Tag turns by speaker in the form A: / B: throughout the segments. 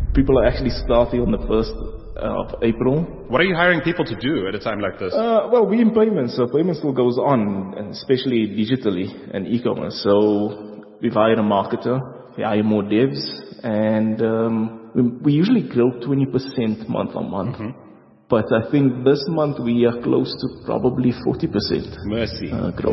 A: People are actually starting on the 1st of April.
B: What are you hiring people to do at a time like this?
A: Well, we in payments, so payment still goes on, and especially digitally and e-commerce. So we've hired a marketer, we hire more devs, and we usually grow 20% month on month. But I think this month we are close to probably 40%
B: Mercy.
A: growth.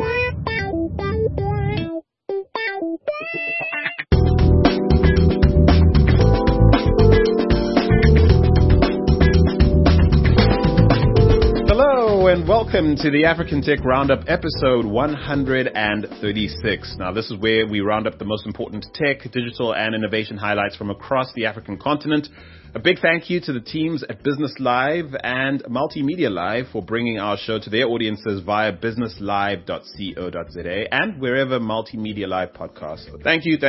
B: Hello and welcome to the African Tech Roundup, episode 136. Now, this is where we round up the most important tech, digital, and innovation highlights from across the African continent. A big thank you to the teams at Business Live and Multimedia Live for bringing our show to their audiences via businesslive.co.za and wherever Multimedia Live podcasts. Thank you.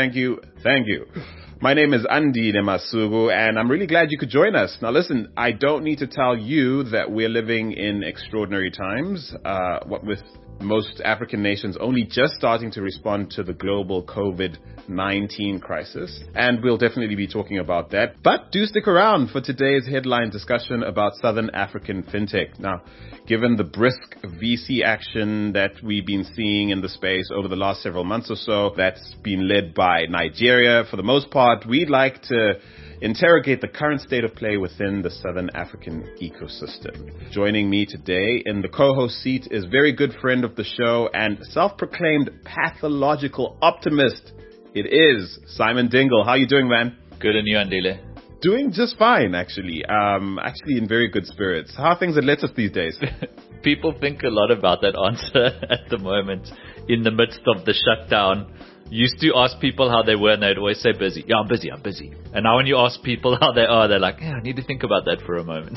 B: My name is Andi Nemasugu, and I'm really glad you could join us. Now listen, I don't need to tell you that we're living in extraordinary times, what with most African nations only just starting to respond to the global COVID-19 crisis. And we'll definitely be talking about that. But do stick around for today's headline discussion about Southern African fintech. Now, given the brisk VC action that we've been seeing in the space over the last several months or so, that's been led by Nigeria for the most part, we'd like to interrogate the current state of play within the Southern African ecosystem. Joining me today in the co-host seat is very good friend of the show and self-proclaimed pathological optimist. It is Simon Dingle. How are you doing, man?
C: Good, and you, Andile?
B: Doing just fine, actually. Actually in very good spirits. How are things at Lettuce these days?
C: People think a lot about that answer at the moment in the midst of the shutdown. Used to ask people how they were and they'd always say busy. Yeah, I'm busy. And now when you ask people how they are, they're like, yeah, I need to think about that for a moment.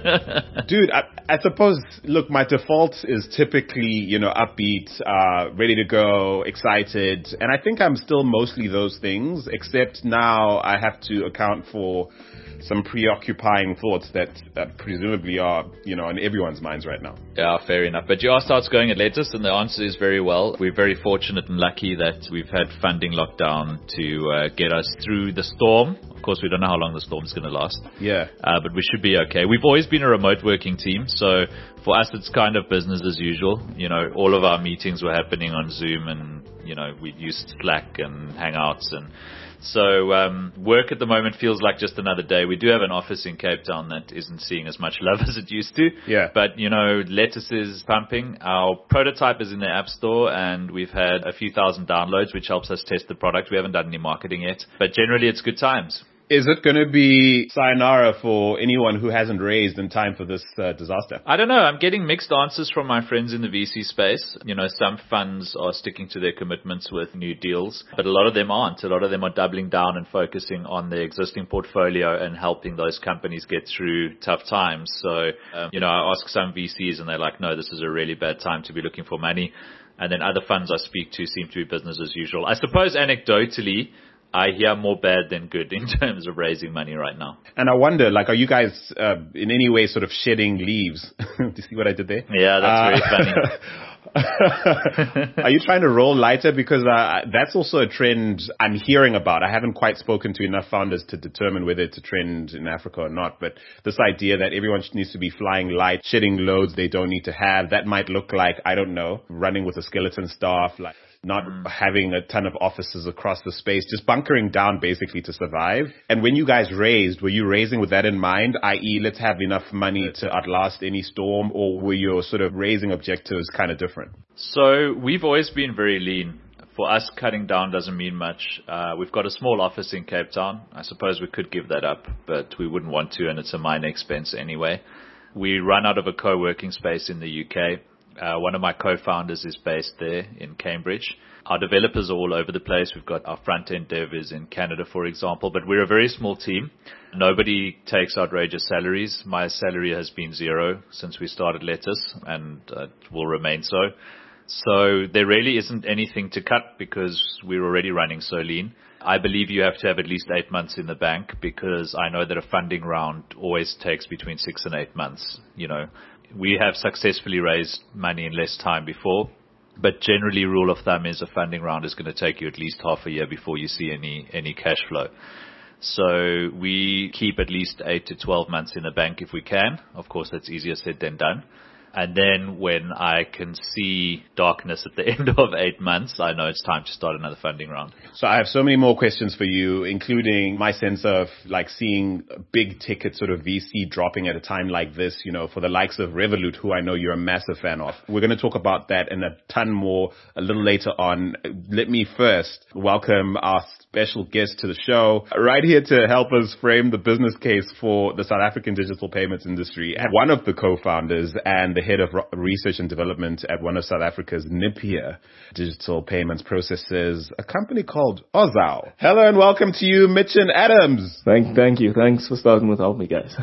B: Dude, I suppose, look, my default is typically, upbeat, ready to go, excited. And I think I'm still mostly those things, except now I have to account for some preoccupying thoughts that presumably are, in everyone's minds right now.
C: Yeah, fair enough. But you asked how it's going at Lettuce, and the answer is very well. We're very fortunate and lucky that we've had funding lockdown to get us through the storm. Of course, we don't know how long the storm's going to last.
B: Yeah.
C: But we should be okay. We've always been a remote working team, so for us, it's kind of business as usual. All of our meetings were happening on Zoom, and, we used Slack and Hangouts, and so work at the moment feels like just another day. We do have an office in Cape Town that isn't seeing as much love as it used to.
B: Yeah.
C: But, Lettuce is pumping. Our prototype is in the App Store, and we've had a few thousand downloads, which helps us test the product. We haven't done any marketing yet. But generally, it's good times.
B: Is it going to be sayonara for anyone who hasn't raised in time for this disaster?
C: I don't know. I'm getting mixed answers from my friends in the VC space. Some funds are sticking to their commitments with new deals, but a lot of them aren't. A lot of them are doubling down and focusing on their existing portfolio and helping those companies get through tough times. So, I ask some VCs and they're like, no, this is a really bad time to be looking for money. And then other funds I speak to seem to be business as usual. I suppose anecdotally, I hear more bad than good in terms of raising money right now.
B: And I wonder, are you guys in any way sort of shedding leaves? Do you see what I did there?
C: Yeah, that's very
B: funny. Are you trying to roll lighter? Because that's also a trend I'm hearing about. I haven't quite spoken to enough founders to determine whether it's a trend in Africa or not. But this idea that everyone needs to be flying light, shedding loads they don't need to have, that might look like, I don't know, running with a skeleton staff, not having a ton of offices across the space, just bunkering down basically to survive. And when you guys raised, were you raising with that in mind, i.e. let's have enough money to outlast any storm, or were your sort of raising objectives kind of different?
C: So we've always been very lean. For us, cutting down doesn't mean much. We've got a small office in Cape Town. I suppose we could give that up, but we wouldn't want to, and it's a minor expense anyway. We run out of a co-working space in the UK. One of my co-founders is based there in Cambridge. Our developers are all over the place. We've got our front-end devs in Canada, for example, but we're a very small team. Nobody takes outrageous salaries. My salary has been zero since we started Lettuce, and it will remain so. So there really isn't anything to cut because we're already running so lean. I believe you have to have at least 8 months in the bank because I know that a funding round always takes between 6 and 8 months. We have successfully raised money in less time before, but generally rule of thumb is a funding round is going to take you at least half a year before you see any cash flow. So we keep at least 8 to 12 months in the bank if we can. Of course, that's easier said than done. And then when I can see darkness at the end of 8 months, I know it's time to start another funding round.
B: So I have so many more questions for you, including my sense of like seeing big ticket sort of VC dropping at a time like this, for the likes of Revolut, who I know you're a massive fan of. We're going to talk about that and a ton more a little later on. Let me first welcome our special guest to the show, right here to help us frame the business case for the South African digital payments industry. And one of the co-founders and the head of research and development at one of South Africa's nippier digital payments processes, a company called Ozao. Hello and welcome to you, Mitchin Adams.
A: Thank you. Thanks for starting without me, guys.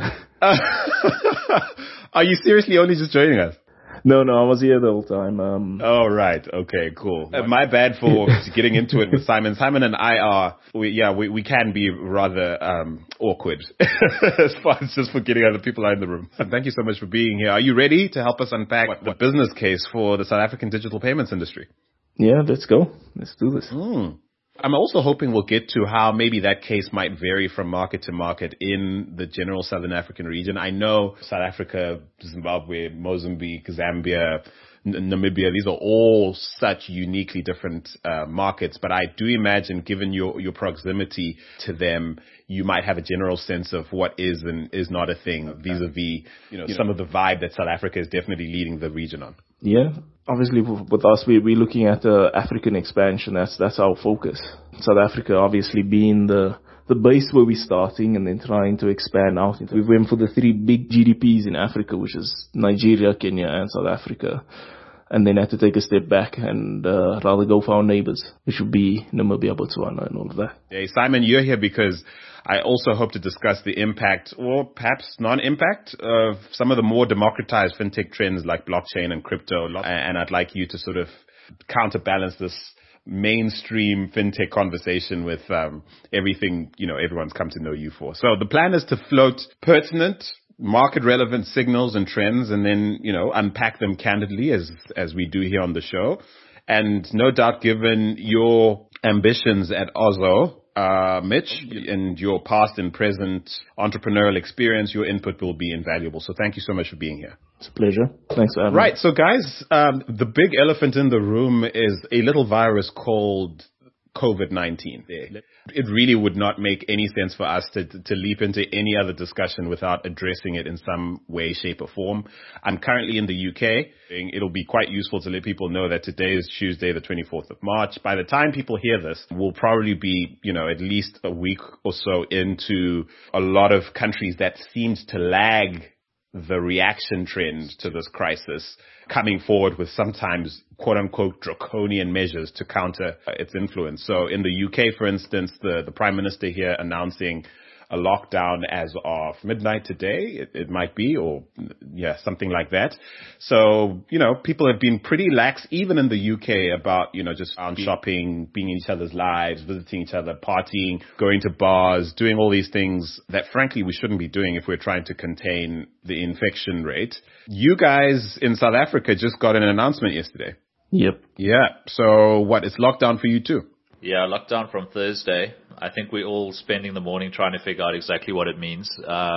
B: Are you seriously only just joining us?
A: No, I was here the whole time.
B: Oh, right. Okay, cool. My bad for getting into it with Simon. Simon and I we can be rather awkward as far as just forgetting other people are in the room. Thank you so much for being here. Are you ready to help us unpack the business case for the South African digital payments industry?
A: Yeah, let's go. Let's do this.
B: I'm also hoping we'll get to how maybe that case might vary from market to market in the general Southern African region. I know South Africa, Zimbabwe, Mozambique, Zambia, Namibia, these are all such uniquely different markets, but I do imagine given your proximity to them, you might have a general sense of what is and is not a thing vis-a-vis, some of the vibe that South Africa is definitely leading the region on.
A: Yeah, obviously with us, we're looking at African expansion. That's our focus. South Africa obviously being the base where we're starting and then trying to expand out. We went for the 3 big GDPs in Africa, which is Nigeria, Kenya, and South Africa. And then had to take a step back and rather go for our neighbors, which would be Namibia, Botswana, and all of that.
B: Hey, Simon, you're here because I also hope to discuss the impact or perhaps non-impact of some of the more democratized fintech trends like blockchain and crypto. And I'd like you to sort of counterbalance this mainstream fintech conversation with everything, everyone's come to know you for. So the plan is to float pertinent, market relevant signals and trends and then, unpack them candidly as we do here on the show. And no doubt, given your ambitions at Ozao, Mitch, and your past and present entrepreneurial experience, your input will be invaluable. So thank you so much for being here.
A: It's a pleasure. Thanks for having me.
B: Right. So guys, the big elephant in the room is a little virus called COVID-19. It really would not make any sense for us to leap into any other discussion without addressing it in some way, shape or form. I'm currently in the UK. It'll be quite useful to let people know that today is Tuesday, the 24th of March. By the time people hear this, we'll probably be, at least a week or so into a lot of countries that seems to lag the reaction trend to this crisis, coming forward with sometimes quote unquote draconian measures to counter its influence. So in the UK, for instance, the Prime Minister here announcing a lockdown as of midnight today, it might be, or something like that. So, people have been pretty lax, even in the UK, about, just shopping, being in each other's lives, visiting each other, partying, going to bars, doing all these things that frankly we shouldn't be doing if we're trying to contain the infection rate. You guys in South Africa just got an announcement yesterday.
A: Yep.
B: Yeah. So it's lockdown for you too?
C: Yeah, lockdown from Thursday. I think we're all spending the morning trying to figure out exactly what it means.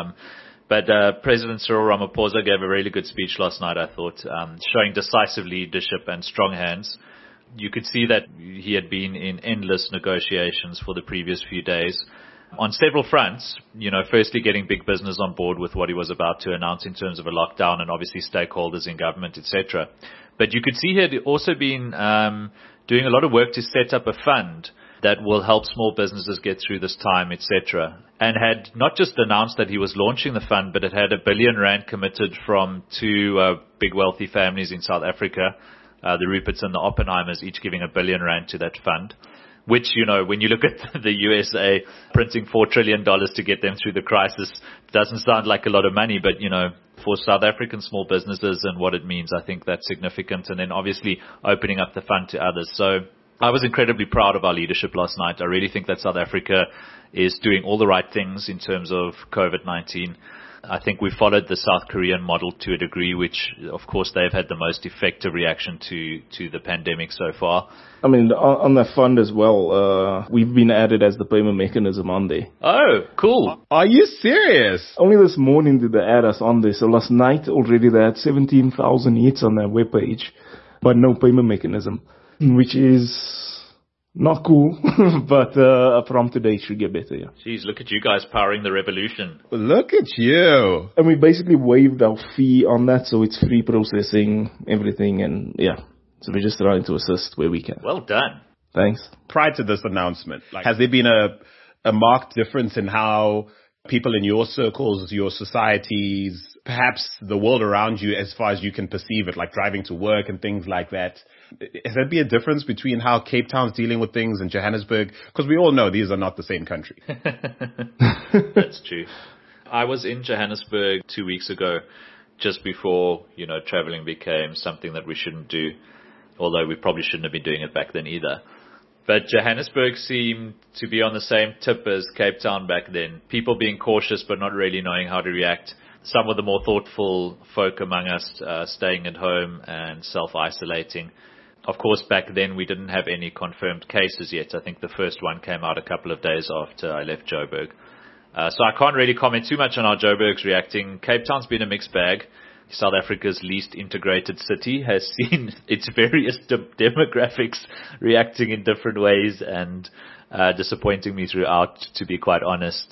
C: But President Cyril Ramaphosa gave a really good speech last night, I thought, showing decisive leadership and strong hands. You could see that he had been in endless negotiations for the previous few days on several fronts, firstly getting big business on board with what he was about to announce in terms of a lockdown and obviously stakeholders in government, etc. But you could see he had also been doing a lot of work to set up a fund that will help small businesses get through this time, etc. And had not just announced that he was launching the fund, but it had R1 billion committed from 2 big wealthy families in South Africa, the Ruperts and the Oppenheimers, each giving R1 billion to that fund. Which, when you look at the USA printing $4 trillion to get them through the crisis, doesn't sound like a lot of money, but, for South African small businesses and what it means, I think that's significant. And then obviously opening up the fund to others. So I was incredibly proud of our leadership last night. I really think that South Africa is doing all the right things in terms of COVID-19. I think we followed the South Korean model to a degree, which, of course, they've had the most effective reaction to the pandemic so far.
A: I mean, on that fund as well, we've been added as the payment mechanism on there.
C: Oh, cool.
B: Are you serious?
A: Only this morning did they add us on there. So last night already they had 17,000 hits on their webpage, but no payment mechanism, which is not cool, but from today it should get better, yeah.
C: Jeez, look at you guys powering the revolution.
B: Look at you.
A: And we basically waived our fee on that, so it's free processing, everything, and yeah. So we're just trying to assist where we can.
C: Well done.
A: Thanks.
B: Prior to this announcement, has there been a marked difference in how people in your circles, your societies, perhaps the world around you, as far as you can perceive it, like driving to work and things like that? Has there been a difference between how Cape Town's dealing with things and Johannesburg? Because we all know these are not the same country.
C: That's true. I was in Johannesburg 2 weeks ago, just before, traveling became something that we shouldn't do, although we probably shouldn't have been doing it back then either. But Johannesburg seemed to be on the same tip as Cape Town back then. People being cautious but not really knowing how to react. Some of the more thoughtful folk among us staying at home and self-isolating. Of course, back then we didn't have any confirmed cases yet. I think the first one came out a couple of days after I left Joburg. So I can't really comment too much on how Joburg's reacting. Cape Town's been a mixed bag. South Africa's least integrated city has seen its various demographics reacting in different ways and disappointing me throughout, to be quite honest.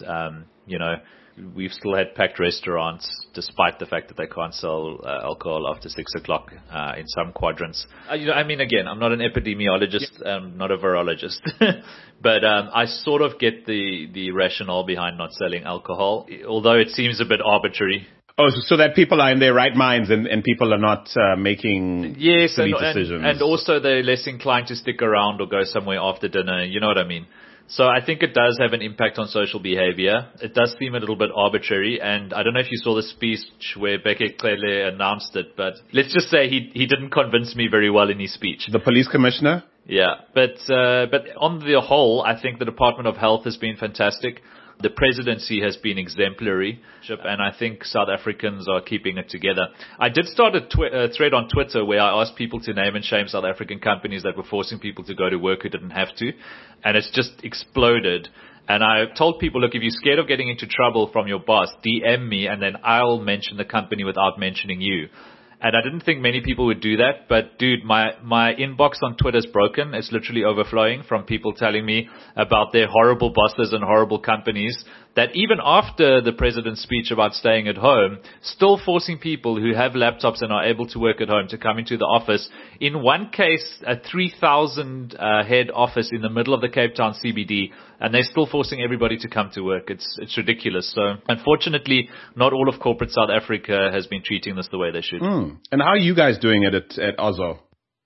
C: We've still had packed restaurants despite the fact that they can't sell alcohol after 6 o'clock in some quadrants. Again, I'm not an epidemiologist, I'm not a virologist, but I sort of get the rationale behind not selling alcohol, although it seems a bit arbitrary.
B: Oh, so that people are in their right minds and people are not making silly decisions.
C: And also they're less inclined to stick around or go somewhere after dinner, you know what I mean? So I think it does have an impact on social behavior. It does seem a little bit arbitrary, and I don't know if you saw the speech where Bheki Cele announced it, but let's just say he didn't convince me very well in his speech.
B: The police commissioner?
C: Yeah, but on the whole, I think the Department of Health has been fantastic. The presidency has been exemplary, and I think South Africans are keeping it together. I did start a thread on Twitter where I asked people to name and shame South African companies that were forcing people to go to work who didn't have to, and it's just exploded. And I told people, look, if you're scared of getting into trouble from your boss, DM me, and then I'll mention the company without mentioning you. And I didn't think many people would do that, but dude, my inbox on Twitter is broken. It's literally overflowing from people telling me about their horrible bosses and horrible companies that even after the president's speech about staying at home, still forcing people who have laptops and are able to work at home to come into the office. In one case, a 3,000 head office in the middle of the Cape Town CBD, and they're still forcing everybody to come to work. It's ridiculous. So unfortunately, not all of corporate South Africa has been treating this the way they should.
B: And how are you guys doing it at Ozo?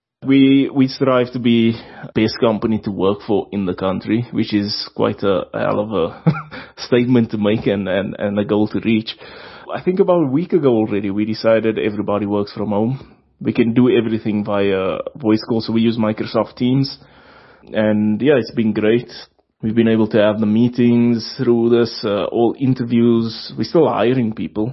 A: We strive to be best company to work for in the country, which is quite a hell of a statement to make and a goal to reach. I think about a week ago already, we decided everybody works from home. We can do everything via voice call, so we use Microsoft Teams. And yeah, it's been great. We've been able to have the meetings through this, all interviews. We're still hiring people.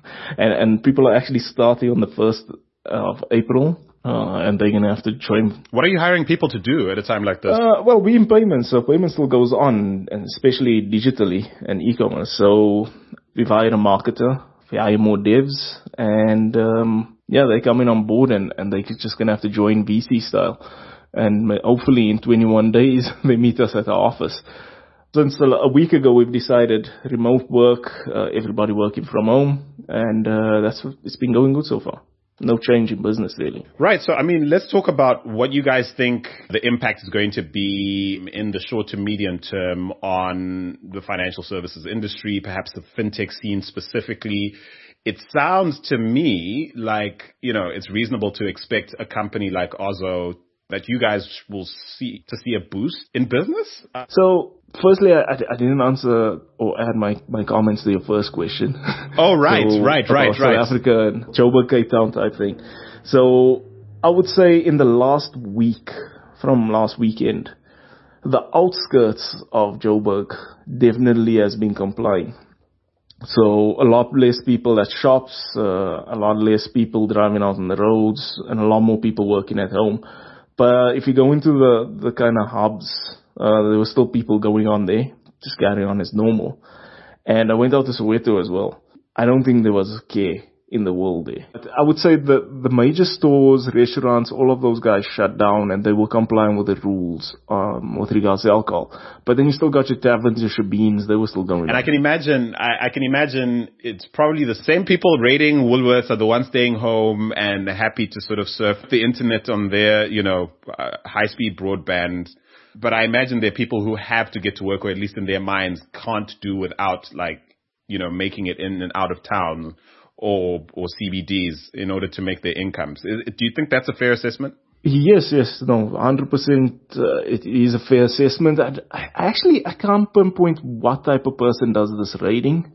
A: and people are actually starting on the 1st of April. And they're going to have to join.
B: What are you hiring people to do at a time like this?
A: Well, we're in payments, so payment still goes on, and especially digitally and e-commerce. So we've hired a marketer, we hire more devs, and they're coming on board, and they're just going to have to join VC style. And hopefully in 21 days, they meet us at our office. Since a week ago, we've decided remote work, everybody working from home, and it's been going good so far. No change in business, really.
B: Right. So, let's talk about what you guys think the impact is going to be in the short to medium term on the financial services industry, perhaps the fintech scene specifically. It sounds to me like, it's reasonable to expect a company like Ozo that you guys will see a boost in business?
A: So, firstly, I didn't answer or add my comments to your first question.
B: Oh, right.
A: South Africa and Joburg, Cape Town type thing. So, I would say in the last week, from last weekend, the outskirts of Joburg definitely has been complying. So a lot less people at shops, a lot less people driving out on the roads, and a lot more people working at home. But if you go into the kind of hubs, there were still people going on there, just carrying on as normal. And I went out to Soweto as well. I don't think there was care in the world there. But I would say that the major stores, restaurants, all of those guys shut down and they were complying with the rules with regards to alcohol. But then you still got your taverns, your shebeens, they were still going on.
B: And I can imagine it's probably the same people raiding Woolworths are the ones staying home and happy to sort of surf the internet on their, high-speed broadband. But I imagine there are people who have to get to work, or at least in their minds can't do without, making it in and out of town or CBDs in order to make their incomes. Do you think that's a fair assessment?
A: Yes, no, 100%. It is a fair assessment. I can't pinpoint what type of person does this raiding.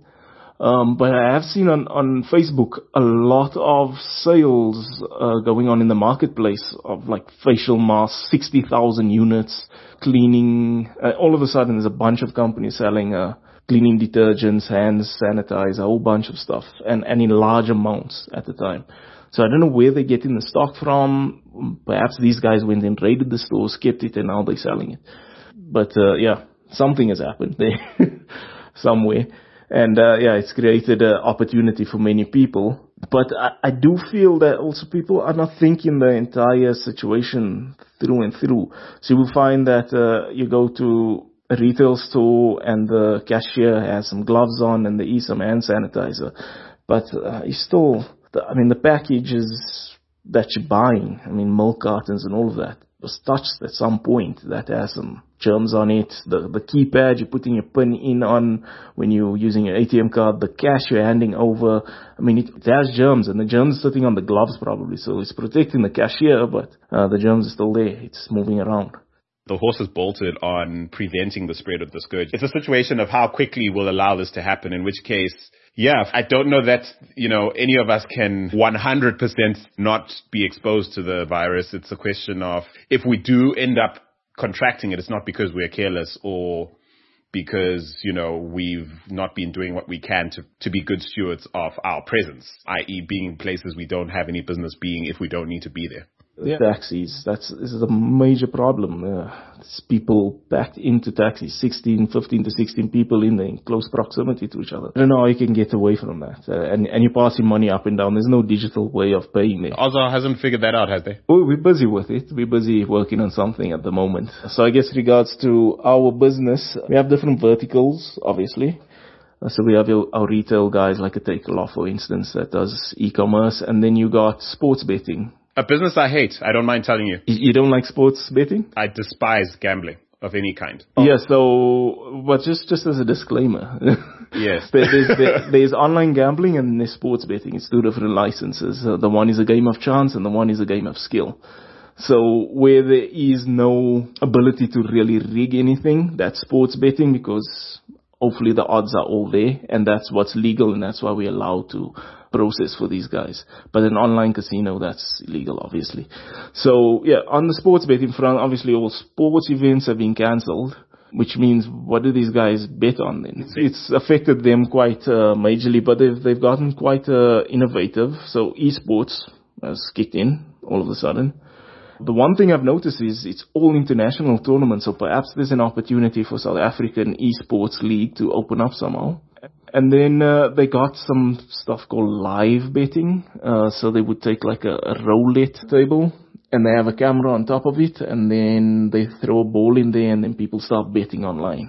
A: But I have seen on Facebook a lot of sales going on in the marketplace of like facial masks, 60,000 units, cleaning. All of a sudden, there's a bunch of companies selling cleaning detergents, hand sanitizer, a whole bunch of stuff, and in large amounts at the time. So I don't know where they're getting the stock from. Perhaps these guys went and raided the stores, kept it, and now they're selling it. But something has happened there somewhere. And it's created an opportunity for many people. But I do feel that also people are not thinking the entire situation through and through. So you will find that you go to a retail store and the cashier has some gloves on and they use some hand sanitizer. But you still, the packages that you're buying, milk cartons and all of that, was touched at some point that has some germs on it. The keypad you're putting your PIN in on when you're using your ATM card, the cash you're handing over, it has germs, and the germs are sitting on the gloves probably, so it's protecting the cashier, but the germs are still there. It's moving around.
B: The horse is bolted on preventing the spread of the scourge. It's a situation of how quickly we'll allow this to happen, in which case, I don't know that, any of us can 100% not be exposed to the virus. It's a question of if we do end up contracting it, it's not because we're careless or because, we've not been doing what we can to be good stewards of our presence, i.e. being in places we don't have any business being if we don't need to be there.
A: Taxis, this is a major problem. It's people packed into taxis, 15 to 16 people in close proximity to each other. I don't know how you can get away from that. And you're passing money up and down. There's no digital way of paying there.
B: Ozar hasn't figured that out, has they?
A: Oh, we're busy with it. We're busy working on something at the moment. So I guess regards to our business, we have different verticals, obviously. So we have our retail guys like a Takeoff, for instance, that does e-commerce. And then you got sports betting.
B: A business I hate, I don't mind telling you.
A: You don't like sports betting?
B: I despise gambling of any kind.
A: Yeah, so, but just as a disclaimer.
B: Yes.
A: There's online gambling and there's sports betting. It's two different licenses. The one is a game of chance and the one is a game of skill. So where there is no ability to really rig anything, that's sports betting, because hopefully the odds are all there, and that's what's legal, and that's why we're allowed to process for these guys. But an online casino, that's illegal, obviously. So on the sports betting front, obviously all sports events have been cancelled, which means what do these guys bet on then? It's affected them quite majorly, but they've gotten quite innovative. So esports has kicked in all of a sudden. The one thing I've noticed is it's all international tournaments, so perhaps there's an opportunity for South African Esports League to open up somehow. And then they got some stuff called live betting. So they would take like a roulette table and they have a camera on top of it, and then they throw a ball in there and then people start betting online.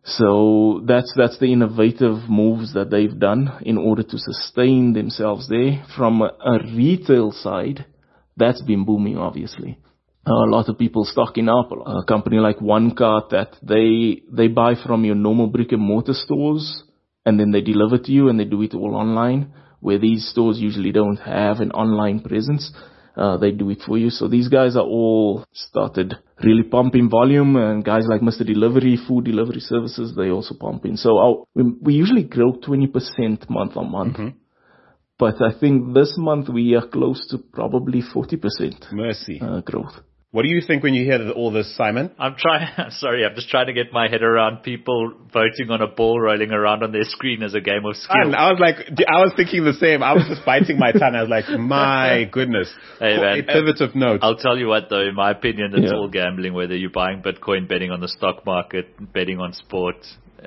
A: So that's the innovative moves that they've done in order to sustain themselves there. From a retail side, that's been booming, obviously. A lot of people stocking up. A company like OneCart that they buy from your normal brick and mortar stores and then they deliver to you and they do it all online, where these stores usually don't have an online presence. They do it for you. So these guys are all started really pumping volume, and guys like Mr. Delivery, food delivery services, they also pump in. So we usually grow 20% month on month. Mm-hmm. But I think this month we are close to probably 40%
B: Mercy.
A: Growth.
B: What do you think when you hear all this, Simon?
C: I'm just trying to get my head around people voting on a ball rolling around on their screen as a game of skill.
B: I was thinking the same. I was just biting my tongue. I was like, my goodness.
C: Hey, man,
B: a pivot of note.
C: I'll tell you what, though, in my opinion, it's all gambling, whether you're buying Bitcoin, betting on the stock market, betting on sport.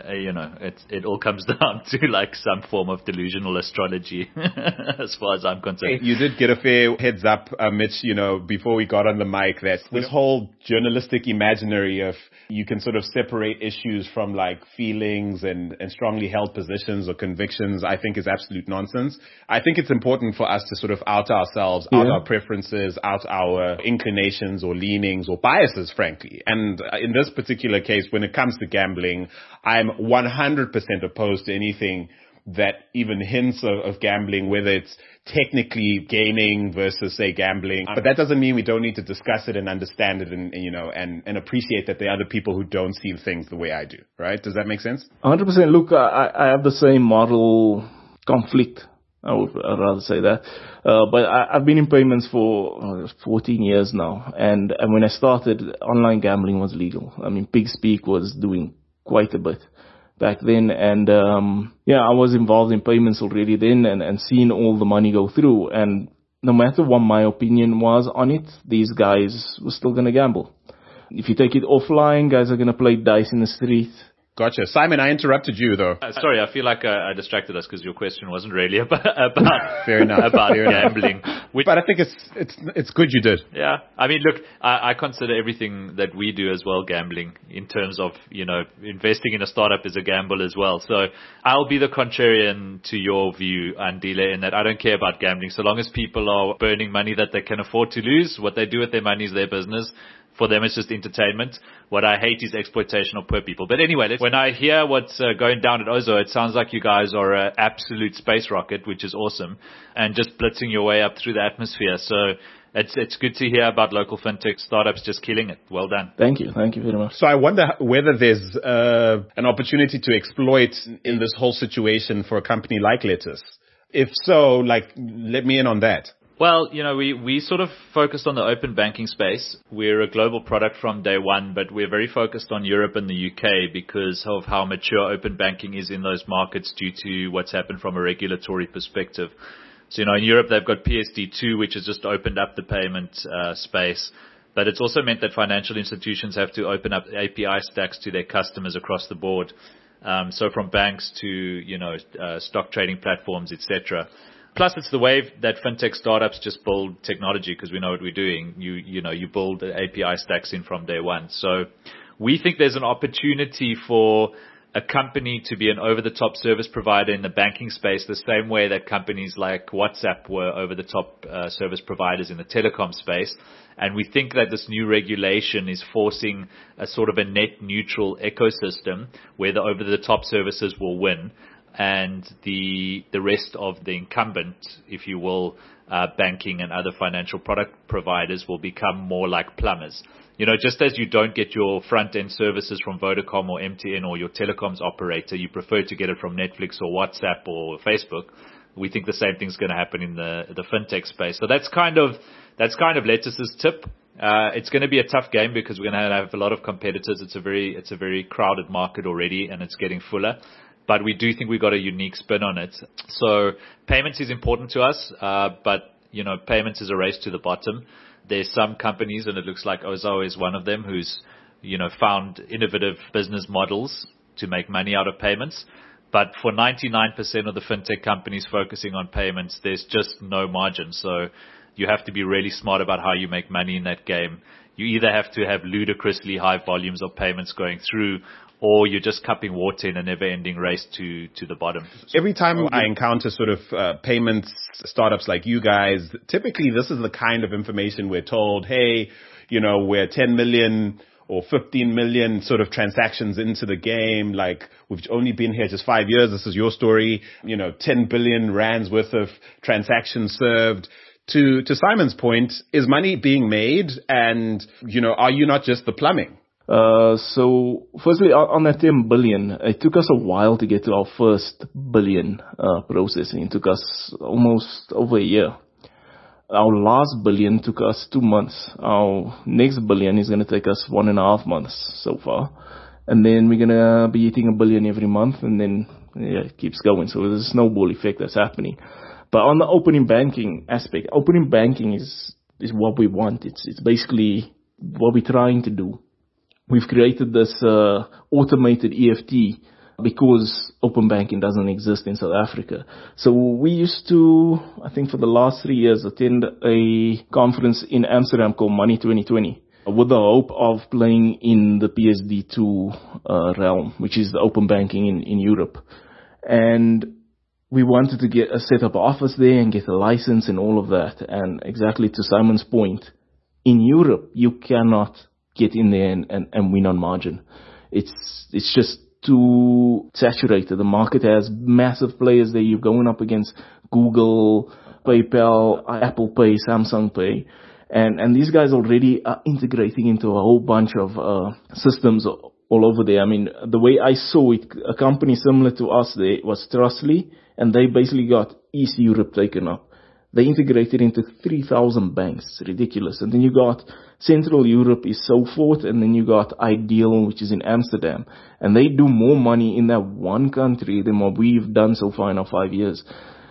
C: It all comes down to like some form of delusional astrology as far as I'm concerned.
B: You did get a fair heads up, Mitch, before we got on the mic, that this whole journalistic imaginary of you can sort of separate issues from like feelings and strongly held positions or convictions, I think is absolute nonsense. I think it's important for us to sort of out ourselves, out our preferences, out our inclinations or leanings or biases, frankly. And in this particular case, when it comes to gambling, I'm 100% opposed to anything that even hints of gambling, whether it's technically gaming versus, say, gambling. But that doesn't mean we don't need to discuss it and understand it and appreciate that there are other people who don't see things the way I do, right? Does that make sense?
A: 100%. Look, I have the same moral conflict. I'd rather say that. But I've been in payments for 14 years now. And when I started, online gambling was legal. I mean, PigSpeak was doing quite a bit back then. And, I was involved in payments already then and seeing all the money go through. And no matter what my opinion was on it, these guys were still going to gamble. If you take it offline, guys are going to play dice in the street.
B: Gotcha. Simon, I interrupted you though.
C: Sorry, I feel like I distracted us because your question wasn't really about
B: Fair enough.
C: about gambling.
B: But I think it's good you did.
C: Yeah. I mean, look, I consider everything that we do as well gambling in terms of, investing in a startup is a gamble as well. So I'll be the contrarian to your view, Andile, in that I don't care about gambling. So long as people are burning money that they can afford to lose, what they do with their money is their business. For them, it's just entertainment. What I hate is exploitation of poor people. But anyway, when I hear what's going down at Ozo, it sounds like you guys are an absolute space rocket, which is awesome, and just blitzing your way up through the atmosphere. So it's good to hear about local fintech startups just killing it. Well done.
A: Thank you very much.
B: So I wonder whether there's an opportunity to exploit in this whole situation for a company like Lettuce. If so, let me in on that.
C: Well, we sort of focused on the open banking space. We're a global product from day one, but we're very focused on Europe and the UK because of how mature open banking is in those markets due to what's happened from a regulatory perspective. So, in Europe, they've got PSD2, which has just opened up the payment space. But it's also meant that financial institutions have to open up API stacks to their customers across the board. So from banks to, stock trading platforms, etc. Plus, it's the way that fintech startups just build technology because we know what we're doing. You build API stacks in from day one. So we think there's an opportunity for a company to be an over-the-top service provider in the banking space the same way that companies like WhatsApp were over-the-top service providers in the telecom space. And we think that this new regulation is forcing a sort of a net neutral ecosystem where the over-the-top services will win. And the rest of the incumbent, if you will, banking and other financial product providers will become more like plumbers. Just as you don't get your front-end services from Vodacom or MTN or your telecoms operator, you prefer to get it from Netflix or WhatsApp or Facebook. We think the same thing's going to happen in the fintech space. So that's kind of Lettuce's tip. It's going to be a tough game because we're going to have a lot of competitors. It's a very crowded market already, and it's getting fuller. But we do think we've got a unique spin on it. So payments is important to us, but, payments is a race to the bottom. There's some companies, and it looks like Ozo is one of them, who's, found innovative business models to make money out of payments. But for 99% of the fintech companies focusing on payments, there's just no margin. So you have to be really smart about how you make money in that game. You either have to have ludicrously high volumes of payments going through, or you're just cupping water in a never-ending race to the bottom.
B: Every time I encounter sort of payments startups like you guys, typically this is the kind of information we're told, hey, we're 10 million or 15 million sort of transactions into the game. Like, we've only been here just 5 years. This is your story. 10 billion rands worth of transactions served. To Simon's point, is money being made? And, are you not just the plumbing?
A: So firstly, on that 10 billion, it took us a while to get to our first billion processing. It took us almost over a year. Our last billion took us 2 months. Our next billion is going to take us 1.5 months so far. And then we're going to be hitting 1 billion every month, and then it keeps going. So there's a snowball effect that's happening. But on the opening banking aspect, opening banking is what we want. It's basically what we're trying to do. We've created this automated EFT because open banking doesn't exist in South Africa. So we used to, I think for the last 3 years, attend a conference in Amsterdam called Money 2020 with the hope of playing in the PSD2 realm, which is the open banking in Europe. And we wanted to get a set up office there and get a license and all of that. And exactly to Simon's point, in Europe, you cannot get in there and win on margin. It's just too saturated. The market has massive players there. You're going up against Google, PayPal, Apple Pay, Samsung Pay. And these guys already are integrating into a whole bunch of systems all over there. I mean, the way I saw it, a company similar to us there was Trustly, and they basically got East Europe taken up. They integrated into 3,000 banks. It's ridiculous. And then you got Central Europe is Sofort, and then you got Ideal, which is in Amsterdam. And they do more money in that one country than what we've done so far in our 5 years.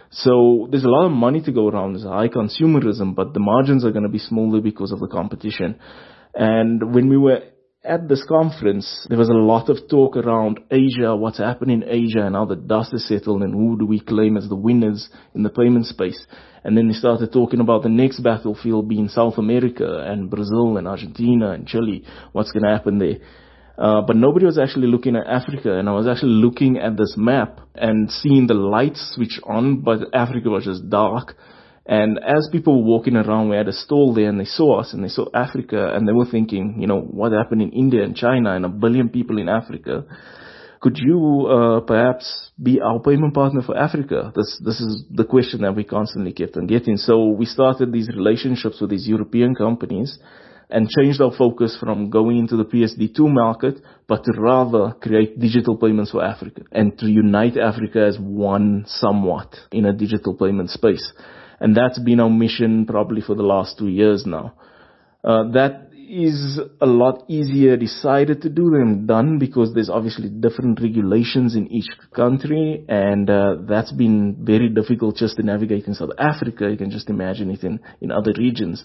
A: So there's a lot of money to go around. There's a high consumerism, but the margins are going to be smaller because of the competition. And when we were at this conference, there was a lot of talk around Asia, what's happening in Asia and how the dust is settled and who do we claim as the winners in the payment space. And then we started talking about the next battlefield being South America and Brazil and Argentina and Chile, what's going to happen there. But nobody was actually looking at Africa, and I was actually looking at this map and seeing the lights switch on, but Africa was just dark. And as people were walking around, we had a stall there and they saw us and they saw Africa and they were thinking, what happened in India and China and 1 billion people in Africa? Could you perhaps be our payment partner for Africa? This is the question that we constantly kept on getting. So we started these relationships with these European companies and changed our focus from going into the PSD2 market, but to rather create digital payments for Africa and to unite Africa as one somewhat in a digital payment space. And that's been our mission probably for the last 2 years now. That is a lot easier decided to do than done because there's obviously different regulations in each country, and that's been very difficult just to navigate in South Africa. You can just imagine it in other regions.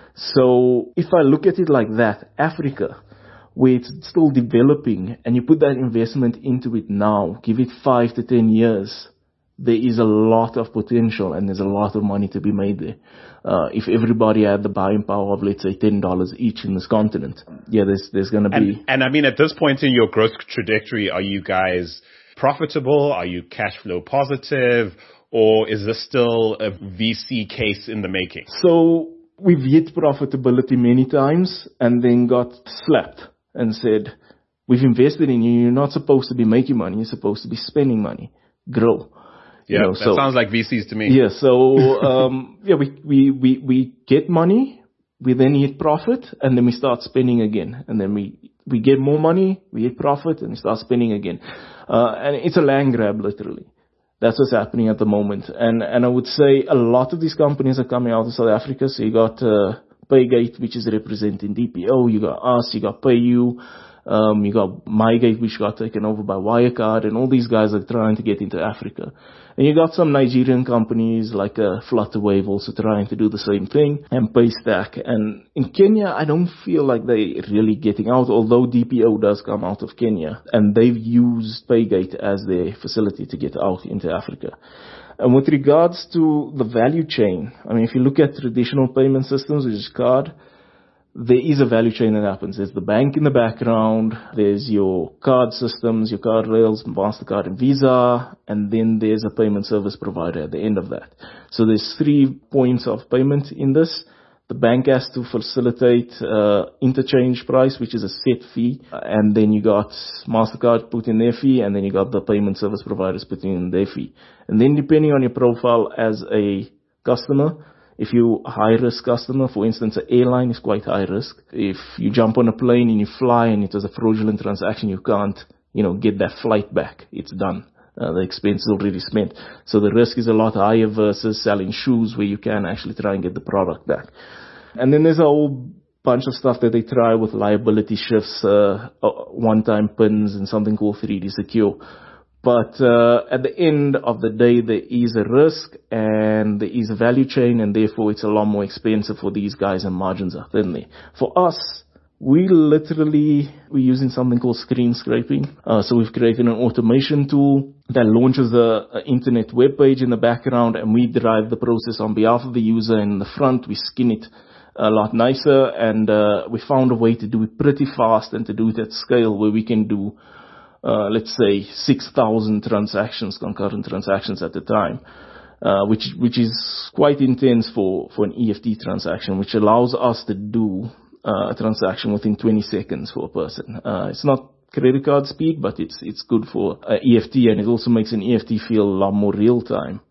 A: So if I look at it like that, Africa, where it's still developing, and you put that investment into it now, give it 5 to 10 years, there is a lot of potential and there's a lot of money to be made there. If everybody had the buying power of, let's say, $10 each in this continent, there's going to be...
B: And I mean, at this point in your growth trajectory, are you guys profitable? Are you cash flow positive? Or is this still a VC case in the making?
A: So we've hit profitability many times and then got slapped and said, we've invested in you. You're not supposed to be making money. You're supposed to be spending money. Grow.
B: Yeah, that sounds like VCs to me.
A: Yeah, so we get money, we then hit profit, and then we start spending again. And then we get more money, we hit profit, and we start spending again. And it's a land grab, literally. That's what's happening at the moment. And I would say a lot of these companies are coming out of South Africa. So you got Paygate, which is representing DPO. You got us, you got PayU. You got MyGate, which got taken over by Wirecard, and all these guys are trying to get into Africa. And you got some Nigerian companies like Flutterwave also trying to do the same thing, and Paystack. And in Kenya, I don't feel like they're really getting out, although DPO does come out of Kenya, and they've used Paygate as their facility to get out into Africa. And with regards to the value chain, I mean, if you look at traditional payment systems, which is card, there is a value chain that happens. There's the bank in the background, there's your card systems, your card rails, MasterCard and Visa, and then there's a payment service provider at the end of that. So there's 3 points of payment in this. The bank has to facilitate interchange price, which is a set fee, and then you got MasterCard put in their fee, and then you got the payment service providers putting in their fee. And then depending on your profile as a customer, if you're a high-risk customer, for instance, an airline is quite high risk. If you jump on a plane and you fly and it was a fraudulent transaction, you can't, get that flight back. It's done. The expense is already spent. So the risk is a lot higher versus selling shoes where you can actually try and get the product back. And then there's a whole bunch of stuff that they try with liability shifts, one-time pins, and something called 3D Secure. But at the end of the day, there is a risk and there is a value chain, and therefore it's a lot more expensive for these guys and margins are thin there. For us, we're using something called screen scraping. So we've created an automation tool that launches an internet web page in the background, and we drive the process on behalf of the user. And in the front, we skin it a lot nicer, and we found a way to do it pretty fast and to do it at scale where we can do, let's say, 6,000 concurrent transactions at a time, which is quite intense for an EFT transaction, which allows us to do a transaction within 20 seconds for a person. It's not credit card speed, but it's good for EFT, and it also makes an EFT feel a lot more real time.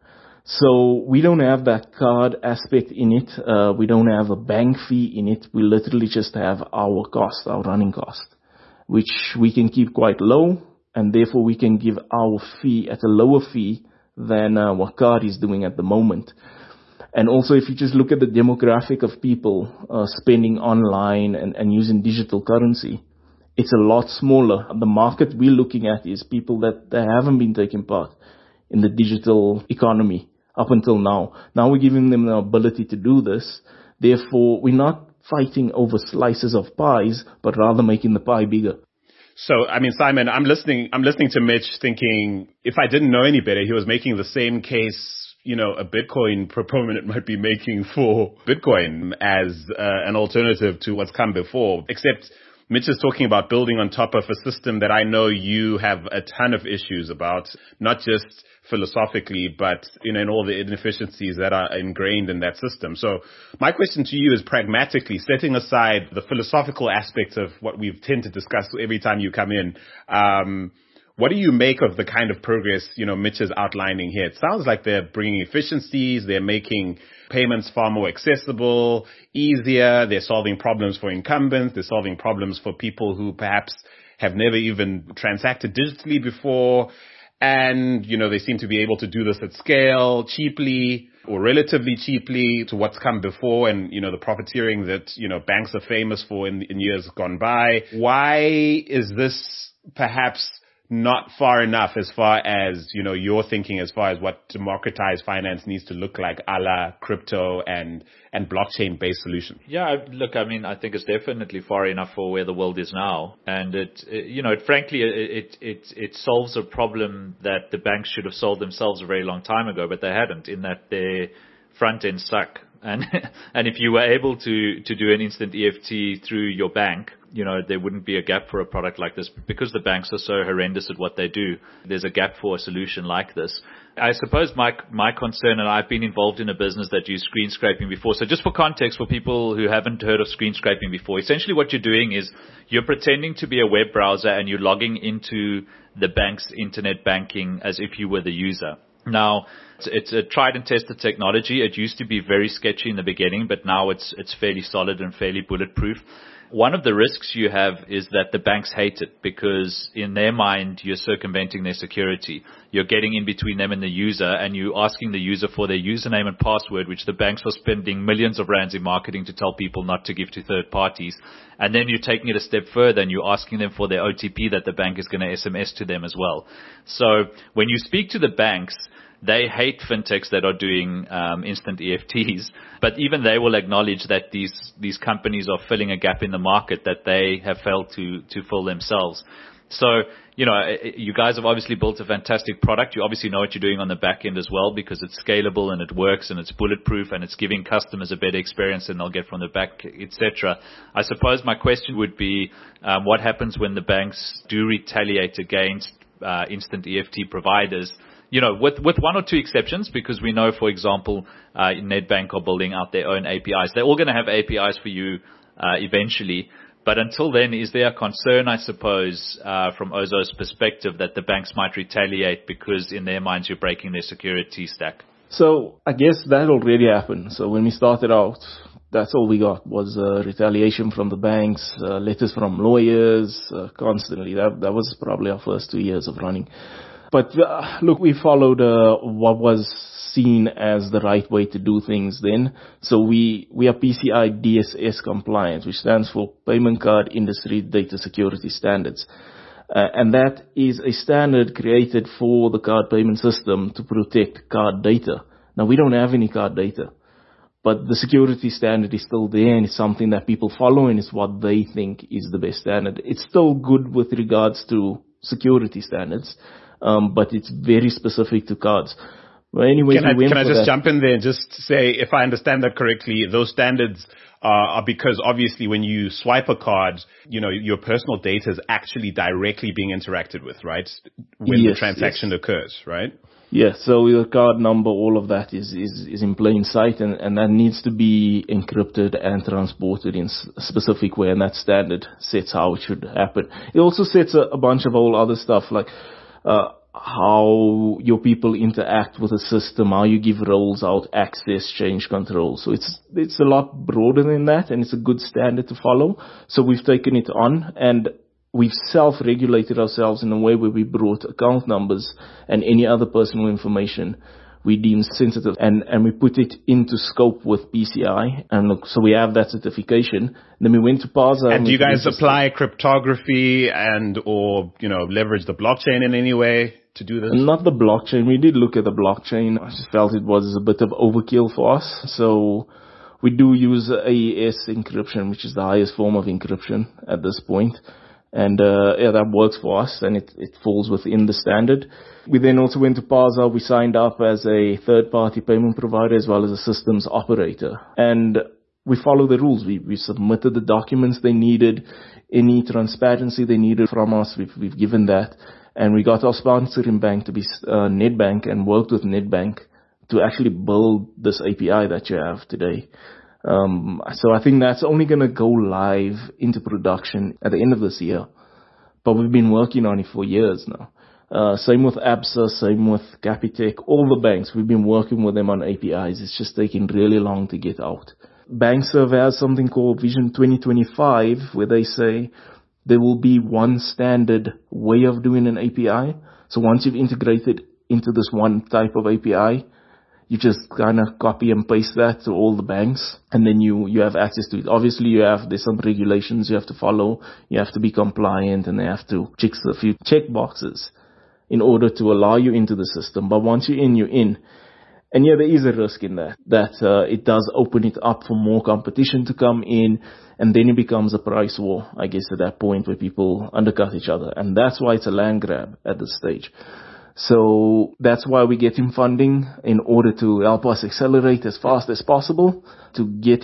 A: So we don't have that card aspect in it. We don't have a bank fee in it. We literally just have our cost, our running cost, which we can keep quite low, and therefore we can give our fee at a lower fee than what card is doing at the moment. And also, if you just look at the demographic of people spending online and using digital currency, it's a lot smaller. The market we're looking at is people that haven't been taking part in the digital economy up until now. Now we're giving them the ability to do this. Therefore, we're not fighting over slices of pies, but rather making the pie bigger.
B: So, I mean, Simon, I'm listening to Mitch thinking, if I didn't know any better, he was making the same case, a Bitcoin proponent might be making for Bitcoin as an alternative to what's come before. Except Mitch is talking about building on top of a system that I know you have a ton of issues about, not just philosophically, but in all the inefficiencies that are ingrained in that system. So my question to you is pragmatically, setting aside the philosophical aspects of what we tend to discuss every time you come in, what do you make of the kind of progress, Mitch is outlining here? It sounds like they're bringing efficiencies, they're making payments far more accessible, easier, they're solving problems for incumbents, they're solving problems for people who perhaps have never even transacted digitally before. And, they seem to be able to do this at scale, cheaply or relatively cheaply to what's come before and, the profiteering that, banks are famous for in years gone by. Why is this perhaps not far enough as far as, you're thinking as far as what democratized finance needs to look like, a la crypto and blockchain-based solution?
C: Yeah, look, I mean, I think it's definitely far enough for where the world is now. And frankly, it solves a problem that the banks should have solved themselves a very long time ago, but they hadn't, in that their front end suck. And if you were able to do an instant EFT through your bank, there wouldn't be a gap for a product like this because the banks are so horrendous at what they do. There's a gap for a solution like this. I suppose my concern, and I've been involved in a business that used screen scraping before. So just for context, for people who haven't heard of screen scraping before, essentially what you're doing is you're pretending to be a web browser and you're logging into the bank's internet banking as if you were the user. Now, it's a tried and tested technology. It used to be very sketchy in the beginning, but now it's fairly solid and fairly bulletproof. One of the risks you have is that the banks hate it because in their mind, you're circumventing their security. You're getting in between them and the user, and you're asking the user for their username and password, which the banks are spending millions of rands in marketing to tell people not to give to third parties. And then you're taking it a step further and you're asking them for their OTP that the bank is going to SMS to them as well. So when you speak to the banks, they hate fintechs that are doing instant EFTs, but even they will acknowledge that these companies are filling a gap in the market that they have failed to fill themselves. So, you guys have obviously built a fantastic product. You obviously know what you're doing on the back end as well because it's scalable and it works and it's bulletproof and it's giving customers a better experience than they'll get from the back, etc. I suppose my question would be, what happens when the banks do retaliate against instant EFT providers? With one or two exceptions, because we know, for example, Nedbank are building out their own APIs. They're all going to have APIs for you eventually. But until then, is there a concern, I suppose, from Ozo's perspective, that the banks might retaliate because in their minds you're breaking their security stack?
A: So I guess that already happened. So when we started out, that's all we got was retaliation from the banks, letters from lawyers constantly. That was probably our first 2 years of running. But look, we followed what was seen as the right way to do things then. So we are PCI DSS compliant, which stands for Payment Card Industry Data Security Standards. And that is a standard created for the card payment system to protect card data. Now, we don't have any card data, but the security standard is still there, and it's something that people follow, and it's what they think is the best standard. It's still good with regards to security standards, but it's very specific to cards. Well, anyway,
B: can I just jump in there and just say, if I understand that correctly, those standards are because obviously when you swipe a card, your personal data is actually directly being interacted with, right? When the transaction occurs, right?
A: Yeah, so your card number, all of that is in plain sight, and that needs to be encrypted and transported in a specific way, and that standard sets how it should happen. It also sets a bunch of all other stuff, like how your people interact with the system, how you give roles out, access, change control. So it's a lot broader than that, and it's a good standard to follow. So we've taken it on, and we've self-regulated ourselves in a way where we brought account numbers and any other personal information we deem sensitive, and we put it into scope with PCI. And look, so we have that certification. And then we went to PASA.
B: And do you guys apply cryptography or leverage the blockchain in any way to do this?
A: Not the blockchain. We did look at the blockchain. I just felt it was a bit of overkill for us. So we do use AES encryption, which is the highest form of encryption at this point. And that works for us, and it falls within the standard. We then also went to PASA. We signed up as a third-party payment provider as well as a systems operator. And we follow the rules. We submitted the documents they needed, any transparency they needed from us. We've given that. And we got our sponsoring bank to be Nedbank, and worked with Nedbank to actually build this API that you have today. So I think that's only going to go live into production at the end of this year. But we've been working on it for years now. Same with ABSA, same with Capitec, all the banks. We've been working with them on APIs. It's just taking really long to get out. BankServe has something called Vision 2025, where they say there will be one standard way of doing an API. So once you've integrated into this one type of API, you just kind of copy and paste that to all the banks, and then you have access to it. Obviously, there's some regulations you have to follow. You have to be compliant, and they have to check a few check boxes in order to allow you into the system. But once you're in, you're in. And there is a risk in that it does open it up for more competition to come in, and then it becomes a price war, I guess, at that point where people undercut each other. And that's why it's a land grab at this stage. So that's why we get him funding, in order to help us accelerate as fast as possible, to get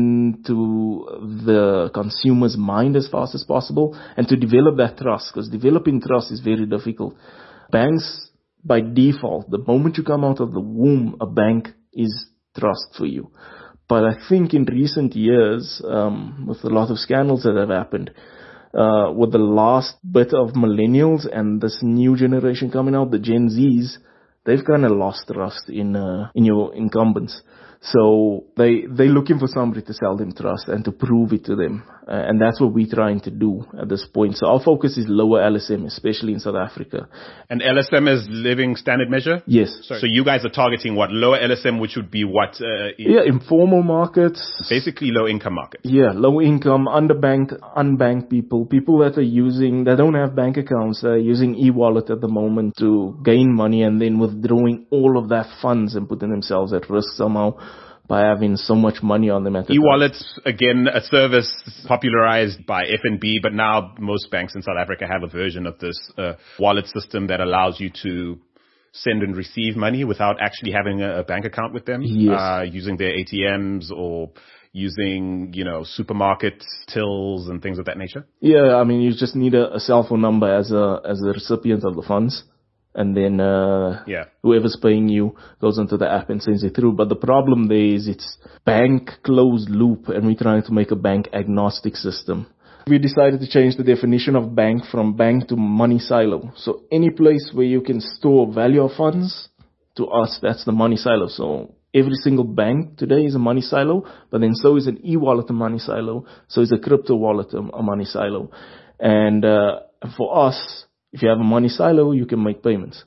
A: into the consumer's mind as fast as possible, and to develop that trust, because developing trust is very difficult. Banks, by default, the moment you come out of the womb, a bank is trust for you. But I think in recent years, with a lot of scandals that have happened, with the last bit of millennials and this new generation coming out, the Gen Zs, they've kind of lost trust in your incumbents. So they're looking for somebody to sell them trust and to prove it to them. And that's what we're trying to do at this point. So our focus is lower LSM, especially in South Africa.
B: And LSM is living standard measure?
A: Yes.
B: Sorry. So you guys are targeting what? Lower LSM, which would be what?
A: Informal markets.
B: Basically low income markets.
A: Yeah, low income, underbanked, unbanked people that don't have bank accounts, using e-wallet at the moment to gain money, and then withdrawing all of that funds and putting themselves at risk somehow by having so much money on them at the
B: e-wallets, again, a service popularized by FNB, but now most banks in South Africa have a version of this wallet system that allows you to send and receive money without actually having a bank account with them, using their ATMs or using, supermarket tills and things of that nature? Yeah,
A: I mean, you just need a cell phone number as a recipient of the funds. And then whoever's paying you goes into the app and sends it through. But the problem there is it's bank closed loop, and we're trying to make a bank agnostic system. We decided to change the definition of bank from bank to money silo. So any place where you can store value of funds, to us, that's the money silo. So every single bank today is a money silo, but then so is an e-wallet a money silo. So is a crypto wallet a money silo. And for us, if you have a money silo, you can make payments.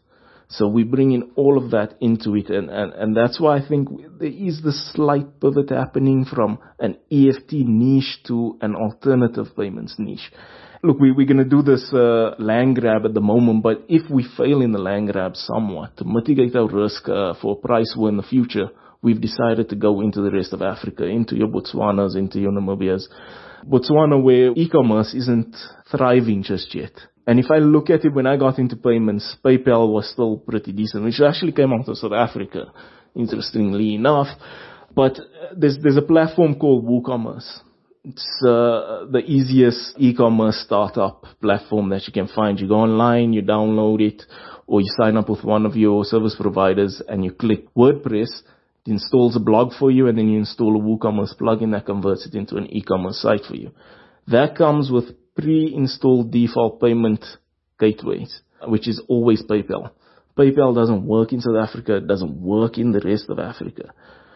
A: So we bring in all of that into it, and that's why I think there is this slight pivot happening from an EFT niche to an alternative payments niche. Look, we're going to do this land grab at the moment, but if we fail in the land grab somewhat to mitigate our risk for a price war in the future, we've decided to go into the rest of Africa, into your Botswanas, into your Namibias. Botswana, where e-commerce isn't thriving just yet. And if I look at it, when I got into payments, PayPal was still pretty decent, which actually came out of South Africa, interestingly enough. But there's a platform called WooCommerce. It's the easiest e-commerce startup platform that you can find. You go online, you download it, or you sign up with one of your service providers and you click WordPress. It installs a blog for you, and then you install a WooCommerce plugin that converts it into an e-commerce site for you. That comes with pre-installed default payment gateways, which is always PayPal. PayPal doesn't work in South Africa. It doesn't work in the rest of Africa.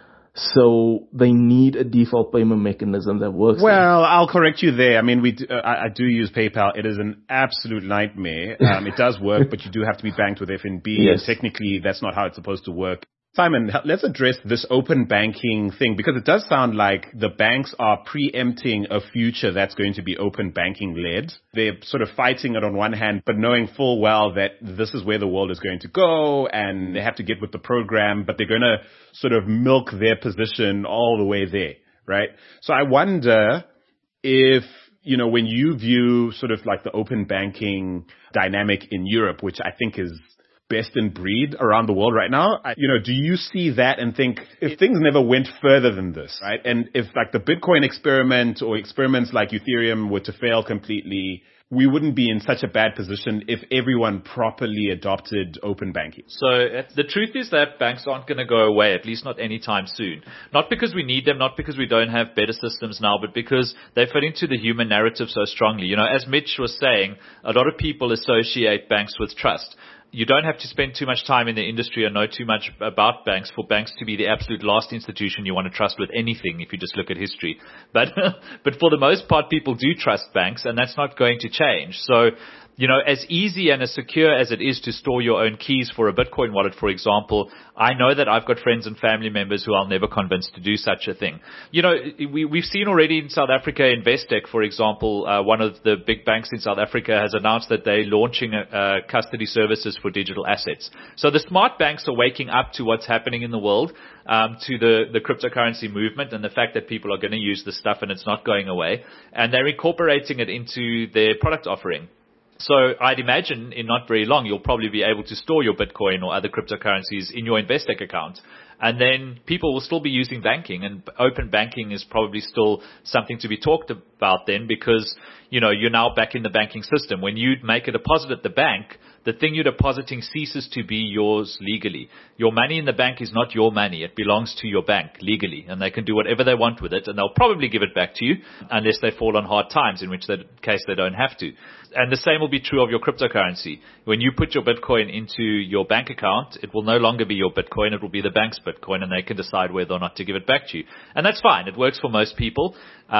A: So they need a default payment mechanism that works.
B: Well, I'll correct you there. I mean, I do use PayPal. It is an absolute nightmare. It does work, but you do have to be banked with FNB.
A: Yes.
B: And technically, that's not how it's supposed to work. Simon, let's address this open banking thing, because it does sound like the banks are preempting a future that's going to be open banking led. They're sort of fighting it on one hand, but knowing full well that this is where the world is going to go and they have to get with the program, but they're going to sort of milk their position all the way there, right? So I wonder if, you know, when you view sort of like the open banking dynamic in Europe, which I think is best in breed around the world right now, do you see that and think, if things never went further than this, right? And if like the Bitcoin experiment or experiments like Ethereum were to fail completely, we wouldn't be in such a bad position if everyone properly adopted open banking.
C: So the truth is that banks aren't going to go away, at least not anytime soon. Not because we need them, not because we don't have better systems now, but because they fit into the human narrative so strongly. You know, as Mitch was saying, a lot of people associate banks with trust. You don't have to spend too much time in the industry or know too much about banks for banks to be the absolute last institution you want to trust with anything if you just look at history. But for the most part, people do trust banks, and that's not going to change. So, you know, as easy and as secure as it is to store your own keys for a Bitcoin wallet, for example, I know that I've got friends and family members who I'll never convince to do such a thing. You know, we've seen already in South Africa, Investec, for example, one of the big banks in South Africa has announced that they're launching custody services for digital assets. So the smart banks are waking up to what's happening in the world, to the cryptocurrency movement and the fact that people are going to use this stuff and it's not going away. And they're incorporating it into their product offering. So I'd imagine in not very long, you'll probably be able to store your Bitcoin or other cryptocurrencies in your Investec account. And then people will still be using banking, and open banking is probably still something to be talked about then, because, you know, you're now back in the banking system. When you make a deposit at the bank, the thing you're depositing ceases to be yours legally. Your money in the bank is not your money. It belongs to your bank legally, and they can do whatever they want with it, and they'll probably give it back to you unless they fall on hard times, in which case they don't have to. And the same will be true of your cryptocurrency. When you put your Bitcoin into your bank account, it will no longer be your Bitcoin. It will be the bank's Bitcoin, and they can decide whether or not to give it back to you. And that's fine. It works for most people.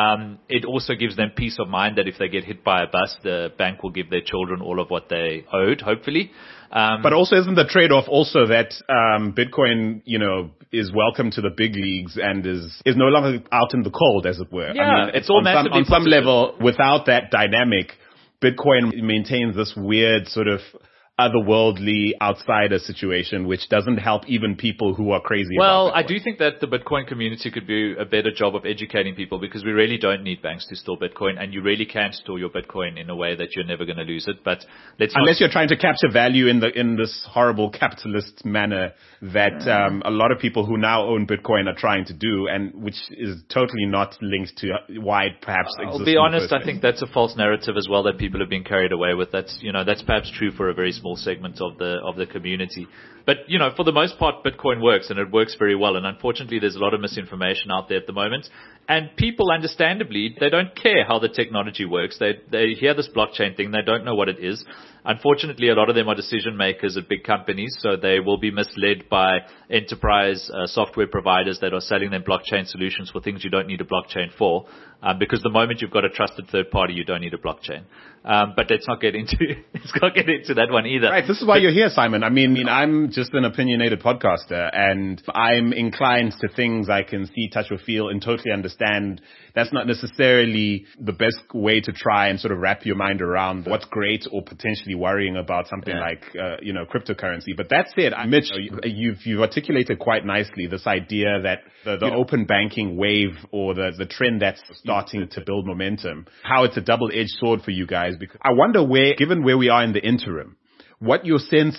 C: It also gives them peace of mind that if they get hit by a bus, the bank will give their children all of what they owed, hopefully.
B: But also, isn't the trade-off also that Bitcoin, you know, is welcome to the big leagues and is no longer out in the cold, as it were?
C: Yeah,
B: I mean,
C: it's all
B: on some level, without that dynamic, Bitcoin maintains this weird sort of otherworldly outsider situation, which doesn't help even people who are crazy about Bitcoin.
C: Well, I do think that the Bitcoin community could do a better job of educating people, because we really don't need banks to store Bitcoin, and you really can store your Bitcoin in a way that you're never going to lose it. But unless
B: you're trying to capture value in this horrible capitalist manner that a lot of people who now own Bitcoin are trying to do, and which is totally not linked to why it perhaps exists.
C: I'll be honest, I think that's a false narrative as well that people have been carried away with. That's perhaps true for a very small segment of the community. But, you know, for the most part, Bitcoin works, and it works very well. And unfortunately, there's a lot of misinformation out there at the moment. And people, understandably, they don't care how the technology works. They hear this blockchain thing. They don't know what it is. Unfortunately, a lot of them are decision makers at big companies, so they will be misled by enterprise software providers that are selling them blockchain solutions for things you don't need a blockchain for. Because the moment you've got a trusted third party, you don't need a blockchain. But let's not get into that one either.
B: Right. This is why you're here, Simon. I mean, I'm just an opinionated podcaster, and I'm inclined to things I can see, touch, or feel and totally understand. That's not necessarily the best way to try and sort of wrap your mind around what's great or potentially worrying about something like, cryptocurrency. But that said, Mitch, you've articulated quite nicely this idea that the open banking wave or the trend that's starting to build momentum, how it's a double-edged sword for you guys. Because I wonder given where we are in the interim, what your sense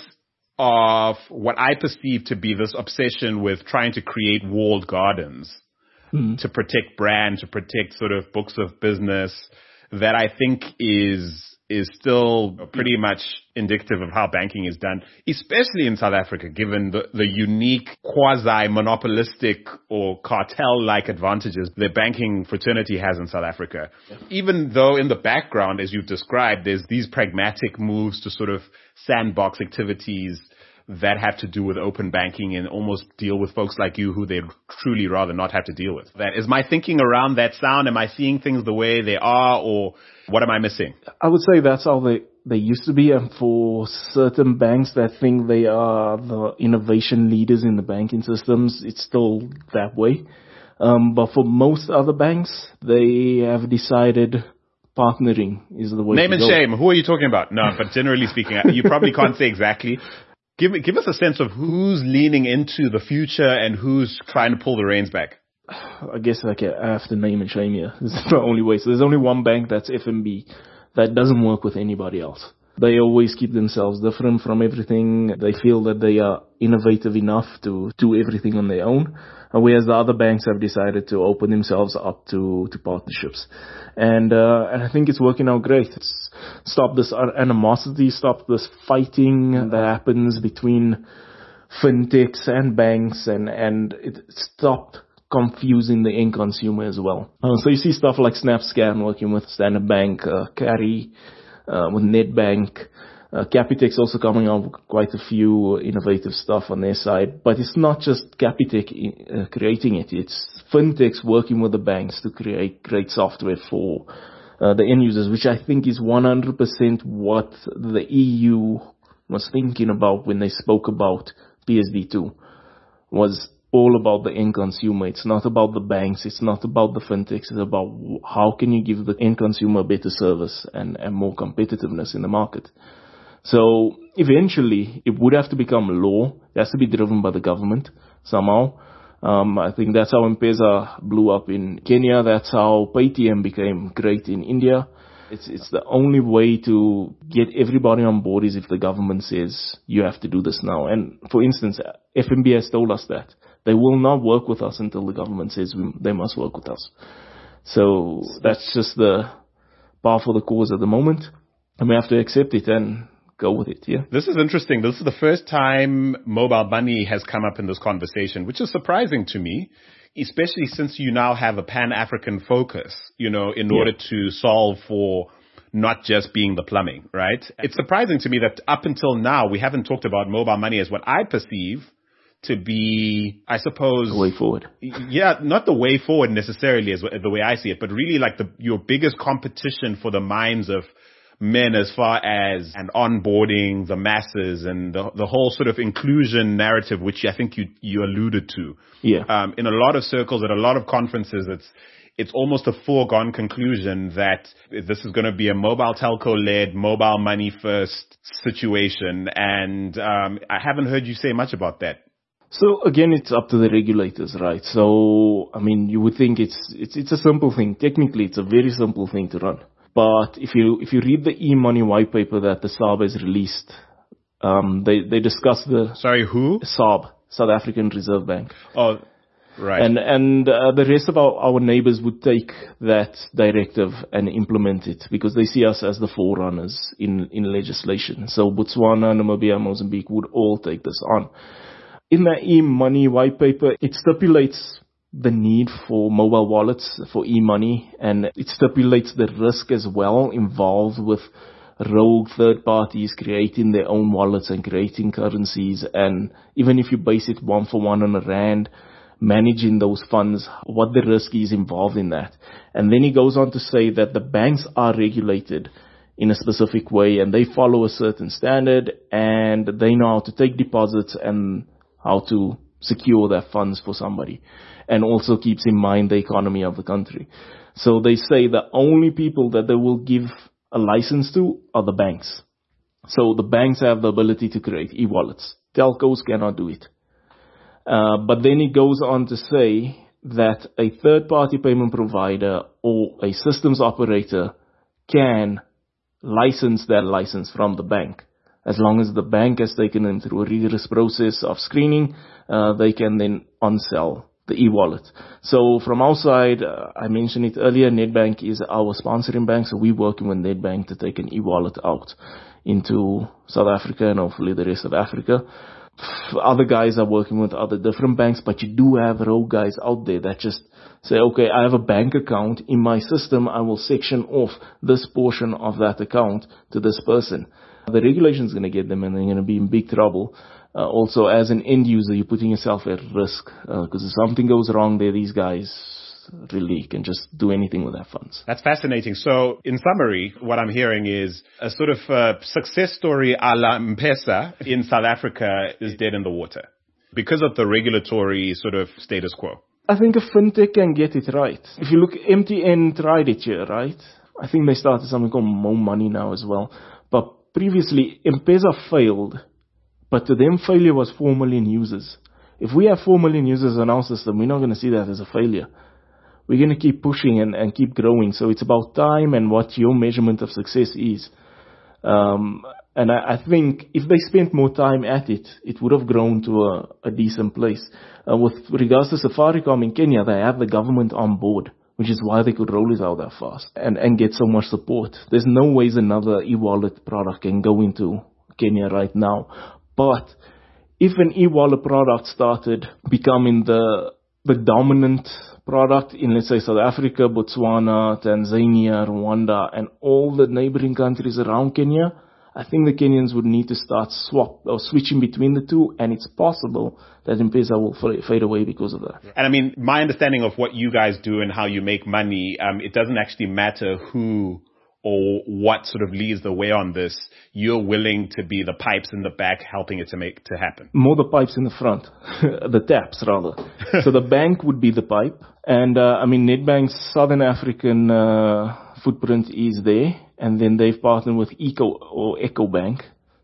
B: of what I perceive to be this obsession with trying to create walled gardens to protect brand, to protect sort of books of business, that I think is still pretty much indicative of how banking is done, especially in South Africa, given the unique quasi-monopolistic or cartel-like advantages the banking fraternity has in South Africa. Yeah. Even though in the background, as you've described, there's these pragmatic moves to sort of sandbox activities that have to do with open banking and almost deal with folks like you who they'd truly rather not have to deal with. That is my thinking around that sound. Am I seeing things the way they are, or what am I missing?
A: I would say that's how they used to be. And for certain banks that think they are the innovation leaders in the banking systems, it's still that way. But for most other banks, they have decided partnering is the way to go.
B: Name and shame. Who are you talking about? No, but generally speaking, you probably can't say exactly. Give us a sense of who's leaning into the future and who's trying to pull the reins back.
A: I guess I have to name and shame here. This is the only way. So there's only one bank, that's FNB, that doesn't work with anybody else. They always keep themselves different from everything. They feel that they are innovative enough to do everything on their own. Whereas the other banks have decided to open themselves up to partnerships. And I think it's working out great. It's stopped this animosity, stopped this fighting that happens between fintechs and banks, and it stopped confusing the end consumer as well. So you see stuff like SnapScan working with Standard Bank, Carry with Nedbank, Capitec also coming out with quite a few innovative stuff on their side. But it's not just Capitec creating it. It's fintechs working with the banks to create great software for the end users, which I think is 100% what the EU was thinking about when they spoke about PSD2. Was all about the end consumer. It's not about the banks. It's not about the fintechs. It's about how can you give the end consumer better service and more competitiveness in the market. So eventually it would have to become law. It has to be driven by the government somehow. I think that's how M-Pesa blew up in Kenya. That's how Paytm became great in India. It's the only way to get everybody on board is if the government says you have to do this now. And for instance, FNB has told us that they will not work with us until the government says they must work with us. So that's just the par for the cause at the moment. And we have to accept it and go with it, yeah.
B: This is interesting. This is the first time mobile money has come up in this conversation, which is surprising to me, especially since you now have a Pan-African focus, in order to solve for not just being the plumbing, right? It's surprising to me that up until now, we haven't talked about mobile money as what I perceive to be, I suppose,
A: the way forward.
B: Yeah, not the way forward necessarily as the way I see it, but really like your biggest competition for the minds of men as far as and onboarding the masses and the whole sort of inclusion narrative, which I think you alluded to.
A: Yeah.
B: In a lot of circles, at a lot of conferences, it's almost a foregone conclusion that this is going to be a mobile telco-led, mobile money first situation. And I haven't heard you say much about that.
A: So again, it's up to the regulators, right? So, I mean, you would think it's a simple thing. Technically, it's a very simple thing to run. But if you read the e-money white paper that the SARB has released, they discuss the...
B: Sorry, who?
A: SARB, South African Reserve Bank.
B: Oh, right.
A: And the rest of our neighbors would take that directive and implement it because they see us as the forerunners in legislation. So Botswana, Namibia, Mozambique would all take this on. In the e-money white paper, it stipulates the need for mobile wallets for e-money, and it stipulates the risk as well involved with rogue third parties creating their own wallets and creating currencies. And even if you base it one for one on a rand, managing those funds, what the risk is involved in that. And then he goes on to say that the banks are regulated in a specific way and they follow a certain standard and they know how to take deposits and how to secure their funds for somebody, and also keeps in mind the economy of the country. So they say the only people that they will give a license to are the banks. So the banks have the ability to create e-wallets. Telcos cannot do it. But then it goes on to say that a third-party payment provider or a systems operator can license that license from the bank. As long as the bank has taken them through a rigorous process of screening, they can then on-sell the e-wallet. So from our side, I mentioned it earlier, Nedbank is our sponsoring bank, so we're working with Nedbank to take an e-wallet out into South Africa and hopefully the rest of Africa. Other guys are working with other different banks, but you do have rogue guys out there that just say, okay, I have a bank account in my system, I will section off this portion of that account to this person. The regulation is going to get them and they're going to be in big trouble. Also, as an end user, you're putting yourself at risk because if something goes wrong there, these guys really can just do anything with their funds.
B: That's fascinating. So in summary, what I'm hearing is a sort of success story a la M-Pesa in South Africa is dead in the water because of the regulatory sort of status quo.
A: I think a fintech can get it right. If you look, MTN tried it here, right? I think they started something called Mo Money now as well. But previously, M-Pesa failed, but to them failure was 4 million users. If we have 4 million users on our system, we're not going to see that as a failure. We're going to keep pushing and keep growing. So it's about time and what your measurement of success is. And I think if they spent more time at it, it would have grown to a decent place. With regards to Safaricom in Kenya, they have the government on board, which is why they could roll it out that fast and get so much support. There's no ways another e-wallet product can go into Kenya right now. But if an e-wallet product started becoming the dominant product in, let's say, South Africa, Botswana, Tanzania, Rwanda, and all the neighboring countries around Kenya, I think the Kenyans would need to start switching between the two, and it's possible that M-Pesa will fade away because of that.
B: And I mean, my understanding of what you guys do and how you make money, it doesn't actually matter who or what sort of leads the way on this. You're willing to be the pipes in the back helping it to happen.
A: More the pipes in the front, the taps rather. So the bank would be the pipe. And I mean, Nedbank's Southern African footprint is there. And then they've partnered with EcoBank.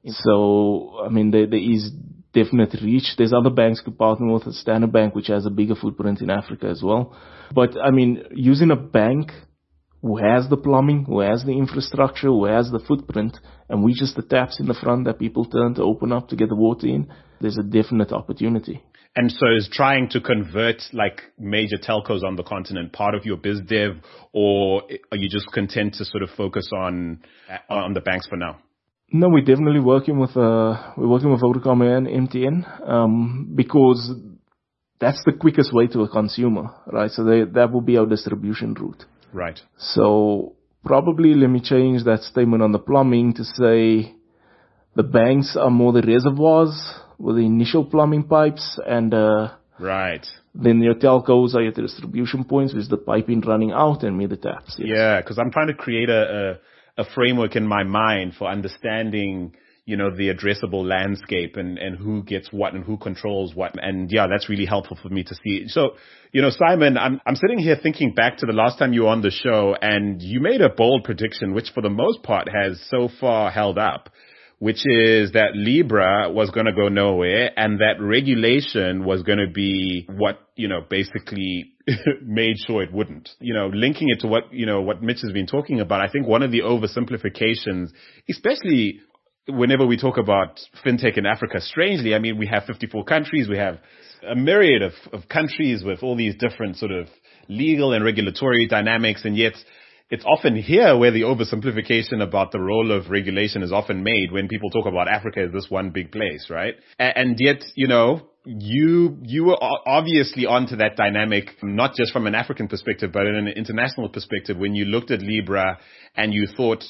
A: So, I mean, there is definite reach. There's other banks could partner with, Standard Bank, which has a bigger footprint in Africa as well. But, I mean, using a bank who has the plumbing, who has the infrastructure, who has the footprint, and we just the taps in the front that people turn to open up to get the water in, there's a definite opportunity.
B: And so is trying to convert like major telcos on the continent part of your biz dev, or are you just content to sort of focus on the banks for now?
A: No, we're definitely working with Vodacom and MTN because that's the quickest way to a consumer, right? So that will be our distribution route.
B: Right.
A: So probably let me change that statement on the plumbing to say the banks are more the reservoirs with the initial plumbing pipes and
B: right.
A: Then your telcos are your distribution points with the piping running out and me the taps. Yes.
B: Yeah, because I'm trying to create a framework in my mind for understanding, you know, the addressable landscape and who gets what and who controls what. And yeah, that's really helpful for me to see. So, you know, Simon, I'm sitting here thinking back to the last time you were on the show and you made a bold prediction, which for the most part has so far held up, which is that Libra was going to go nowhere and that regulation was going to be what, you know, basically made sure it wouldn't. You know, linking it to what Mitch has been talking about, I think one of the oversimplifications, especially whenever we talk about fintech in Africa, strangely, I mean, we have 54 countries, we have a myriad of countries with all these different sort of legal and regulatory dynamics, and yet it's often here where the oversimplification about the role of regulation is often made when people talk about Africa as this one big place, right? And yet, you know, you were obviously onto that dynamic, not just from an African perspective, but in an international perspective when you looked at Libra and you thought,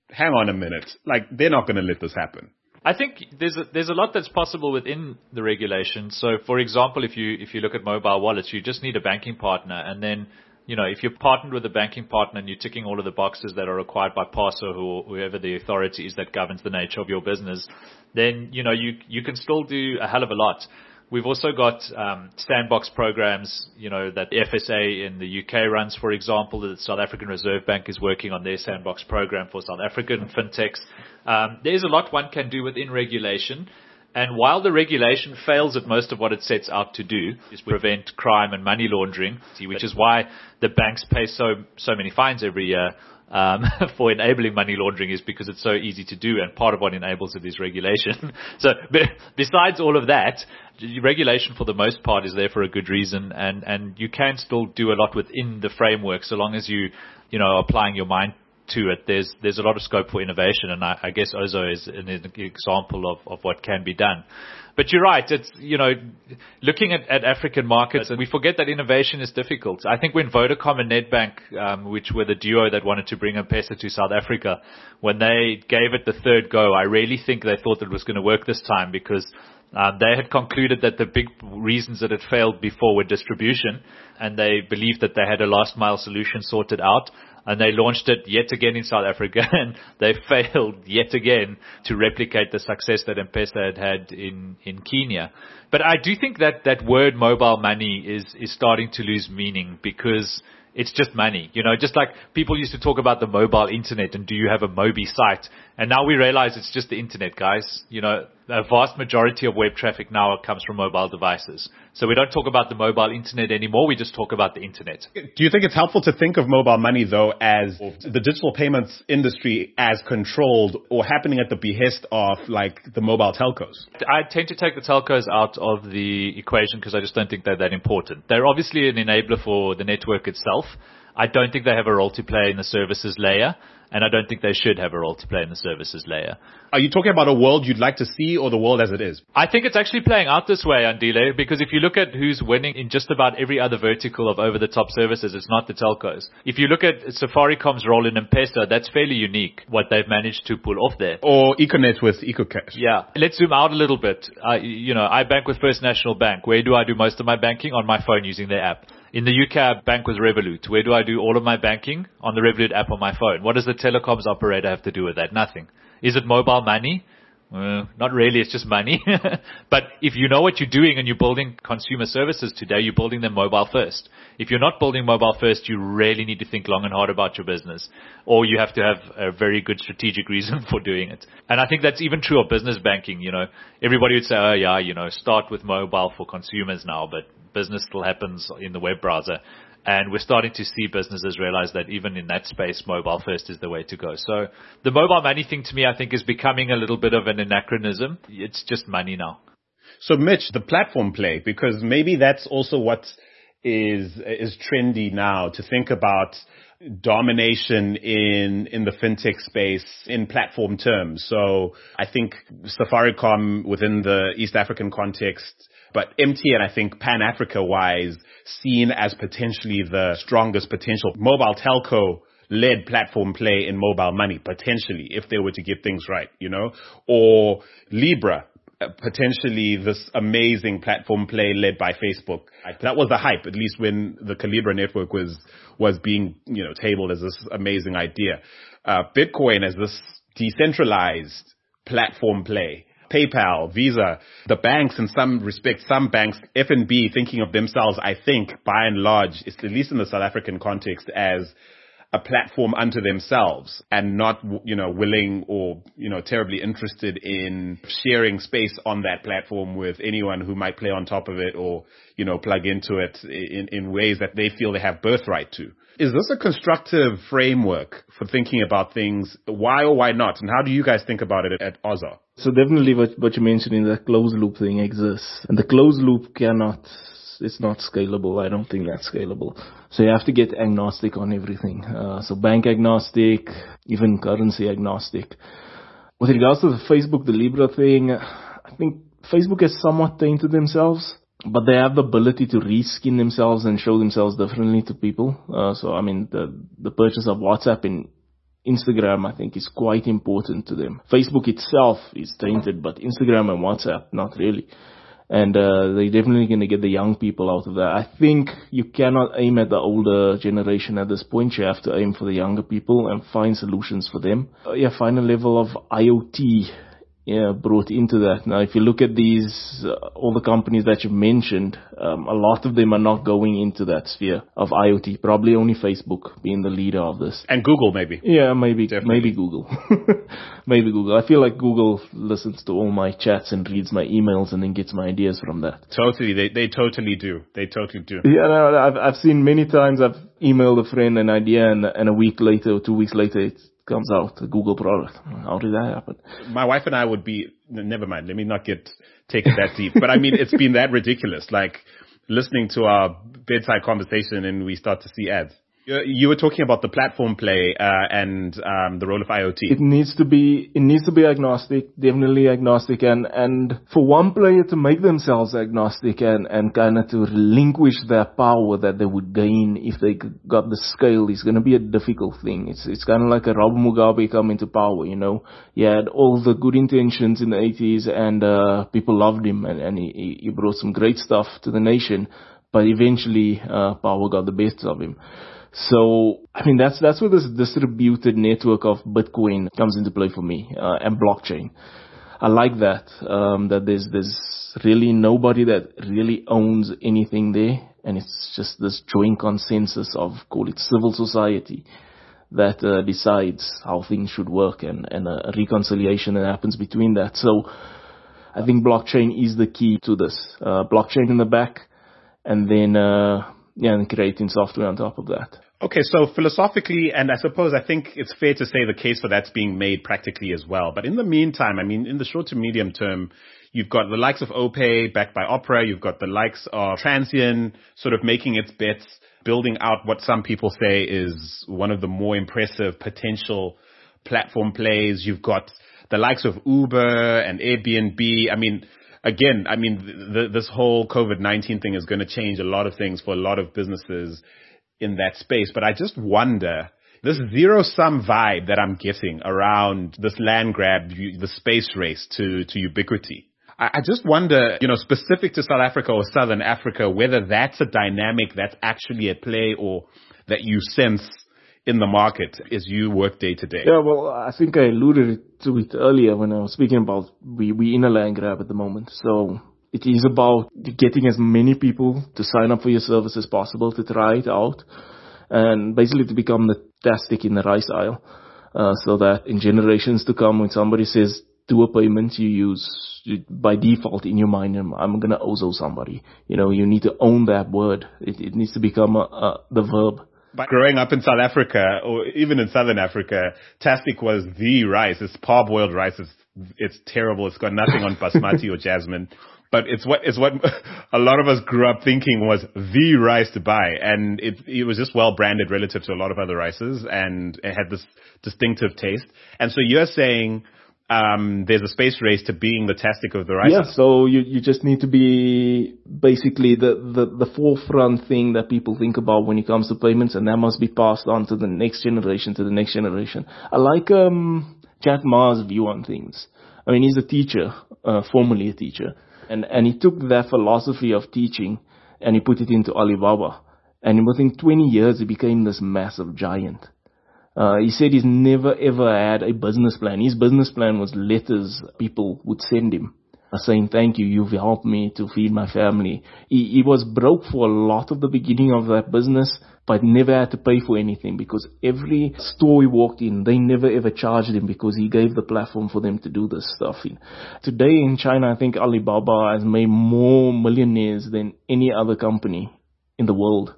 B: hang on a minute, like they're not going to let this happen?
C: I think there's a lot that's possible within the regulation. So, for example, if you look at mobile wallets, you just need a banking partner, and then if you're partnered with a banking partner and you're ticking all of the boxes that are required by PASO or whoever the authority is that governs the nature of your business, then you can still do a hell of a lot. We've also got sandbox programs, that the FSA in the UK runs, for example. The South African Reserve Bank is working on their sandbox program for South African fintechs. There's a lot one can do within regulation. And while the regulation fails at most of what it sets out to do, is prevent crime and money laundering, which is why the banks pay so many fines every year for enabling money laundering, is because it's so easy to do, and part of what enables it is regulation. So besides all of that, regulation for the most part is there for a good reason, and you can still do a lot within the framework so long as you applying your mind to it. There's a lot of scope for innovation, and I guess Ozo is an example of what can be done. But you're right. It's, looking at African markets, and we forget that innovation is difficult. I think when Vodacom and Nedbank, which were the duo that wanted to bring M-Pesa to South Africa, when they gave it the third go, I really think they thought it was going to work this time, because they had concluded that the big reasons that it failed before were distribution, and they believed that they had a last mile solution sorted out. And they launched it yet again in South Africa, and they failed yet again to replicate the success that M-Pesa had in Kenya. But I do think that word mobile money is starting to lose meaning, because it's just money. Just like people used to talk about the mobile internet and do you have a Mobi site? And now we realize it's just the internet, guys. A vast majority of web traffic now comes from mobile devices. So we don't talk about the mobile internet anymore. We just talk about the internet.
B: Do you think it's helpful to think of mobile money, though, as the digital payments industry as controlled or happening at the behest of, like, the mobile telcos?
C: I tend to take the telcos out of the equation because I just don't think they're that important. They're obviously an enabler for the network itself. I don't think they have a role to play in the services layer, and I don't think they should have a role to play in the services layer.
B: Are you talking about a world you'd like to see, or the world as it is?
C: I think it's actually playing out this way, Andile, because if you look at who's winning in just about every other vertical of over-the-top services, it's not the telcos. If you look at Safaricom's role in M-Pesa, that's fairly unique, what they've managed to pull off there.
B: Or Econet with EcoCash.
C: Yeah. Let's zoom out a little bit. I bank with First National Bank. Where do I do most of my banking? On my phone using their app. In the UK, I bank with Revolut. Where do I do all of my banking? On the Revolut app on my phone. What does the telecoms operator have to do with that? Nothing. Is it mobile money? Not really. It's just money. But if you know what you're doing and you're building consumer services today, you're building them mobile first. If you're not building mobile first, you really need to think long and hard about your business. Or you have to have a very good strategic reason for doing it. And I think that's even true of business banking. Everybody would say, oh yeah, start with mobile for consumers now, but business still happens in the web browser. And we're starting to see businesses realize that even in that space, mobile first is the way to go. So the mobile money thing to me, I think, is becoming a little bit of an anachronism. It's just money now.
B: So Mitch, the platform play, because maybe that's also what is trendy now, to think about domination in the fintech space in platform terms. So I think Safaricom within the East African context, but MTN, I think Pan-Africa wise, seen as potentially the strongest potential mobile telco led platform play in mobile money, potentially, if they were to get things right, or Libra, potentially this amazing platform play led by Facebook. That was the hype, at least when the Calibra network was being, tabled as this amazing idea. Bitcoin as this decentralized platform play. PayPal, Visa, the banks in some respects, some banks, FNB thinking of themselves, I think, by and large, at least in the South African context, as a platform unto themselves and not, willing or, terribly interested in sharing space on that platform with anyone who might play on top of it or, plug into it in ways that they feel they have birthright to. Is this a constructive framework for thinking about things? Why or why not? And how do you guys think about it at Ozo?
A: So definitely what you mentioned in the closed loop thing exists. And the closed loop it's not scalable. I don't think that's scalable. So you have to get agnostic on everything. So bank agnostic, even currency agnostic. With regards to the Facebook, the Libra thing, I think Facebook has somewhat tainted themselves, but they have the ability to reskin themselves and show themselves differently to people. So I mean, the purchase of WhatsApp in Instagram, I think, is quite important to them. Facebook itself is tainted, but Instagram and WhatsApp, not really. And they're definitely going to get the young people out of that. I think you cannot aim at the older generation at this point. You have to aim for the younger people and find solutions for them. Find a level of IoT brought into that. Now, if you look at these, all the companies that you've mentioned, a lot of them are not going into that sphere of IoT. Probably only Facebook being the leader of this.
B: And Google, maybe.
A: Yeah, maybe
B: Definitely.
A: Google. Maybe Google. I feel like Google listens to all my chats and reads my emails and then gets my ideas from that.
B: Totally. They totally do. They totally do.
A: Yeah, no, I've seen many times I've emailed a friend an idea and a week later or 2 weeks later it comes out, a Google product. How did that happen?
B: My wife and I would be, never mind, let me not take it that deep. But I mean, it's been that ridiculous, like listening to our bedside conversation and we start to see ads. You were talking about the platform play and the role of IoT.
A: It needs to be agnostic, definitely agnostic, and for one player to make themselves agnostic and kind of to relinquish their power that they would gain if they got the scale is going to be a difficult thing. It's kind of like a Robert Mugabe coming to power, you know. He had all the good intentions in the 80s and people loved him and he brought some great stuff to the nation, but eventually power got the best of him. So, I mean, that's where this distributed network of Bitcoin comes into play for me, and blockchain. I like that, that there's really nobody that really owns anything there, and it's just this joint consensus of, call it civil society, that decides how things should work and a reconciliation that happens between that. So, I think blockchain is the key to this. Blockchain in the back, and then, and creating software on top of that.
B: Okay, so philosophically, and I think it's fair to say the case for that's being made practically as well. But in the meantime, I mean, in the short to medium term, you've got the likes of OPay backed by Opera. You've got the likes of Transsion sort of making its bets, building out what some people say is one of the more impressive potential platform plays. You've got the likes of Uber and Airbnb. I mean, again, this whole COVID-19 thing is going to change a lot of things for a lot of businesses in that space. But I just wonder, this zero-sum vibe that I'm getting around this land grab, the space race to ubiquity. I just wonder, specific to South Africa or Southern Africa, whether that's a dynamic that's actually at play or that you sense in the market as you work day to day.
A: Yeah, well, I think I alluded to it earlier when I was speaking about we in a land grab at the moment. So it is about getting as many people to sign up for your service as possible to try it out and basically to become the tastic in the rice aisle, so that in generations to come, when somebody says do a payment, you use by default in your mind, I'm going to owe somebody. You need to own that word. It needs to become the verb.
B: But growing up in South Africa, or even in Southern Africa, tastic was the rice. It's parboiled rice. It's terrible. It's got nothing on basmati or jasmine. But it's what a lot of us grew up thinking was the rice to buy. And it was just well branded relative to a lot of other rices, and it had this distinctive taste. And so you're saying there's a space race to being the tastic of the rice.
A: Yeah, so you just need to be basically the forefront thing that people think about when it comes to payments, and that must be passed on to the next generation, I like Jack Ma's view on things. I mean, he's a teacher, formerly a teacher, and he took that philosophy of teaching and he put it into Alibaba, and within 20 years he became this massive giant. He said he's never ever had a business plan. His business plan was letters people would send him saying, thank you, you've helped me to feed my family. He was broke for a lot of the beginning of that business, but never had to pay for anything because every store he walked in, they never ever charged him because he gave the platform for them to do this stuff in. Today in China, I think Alibaba has made more millionaires than any other company in the world.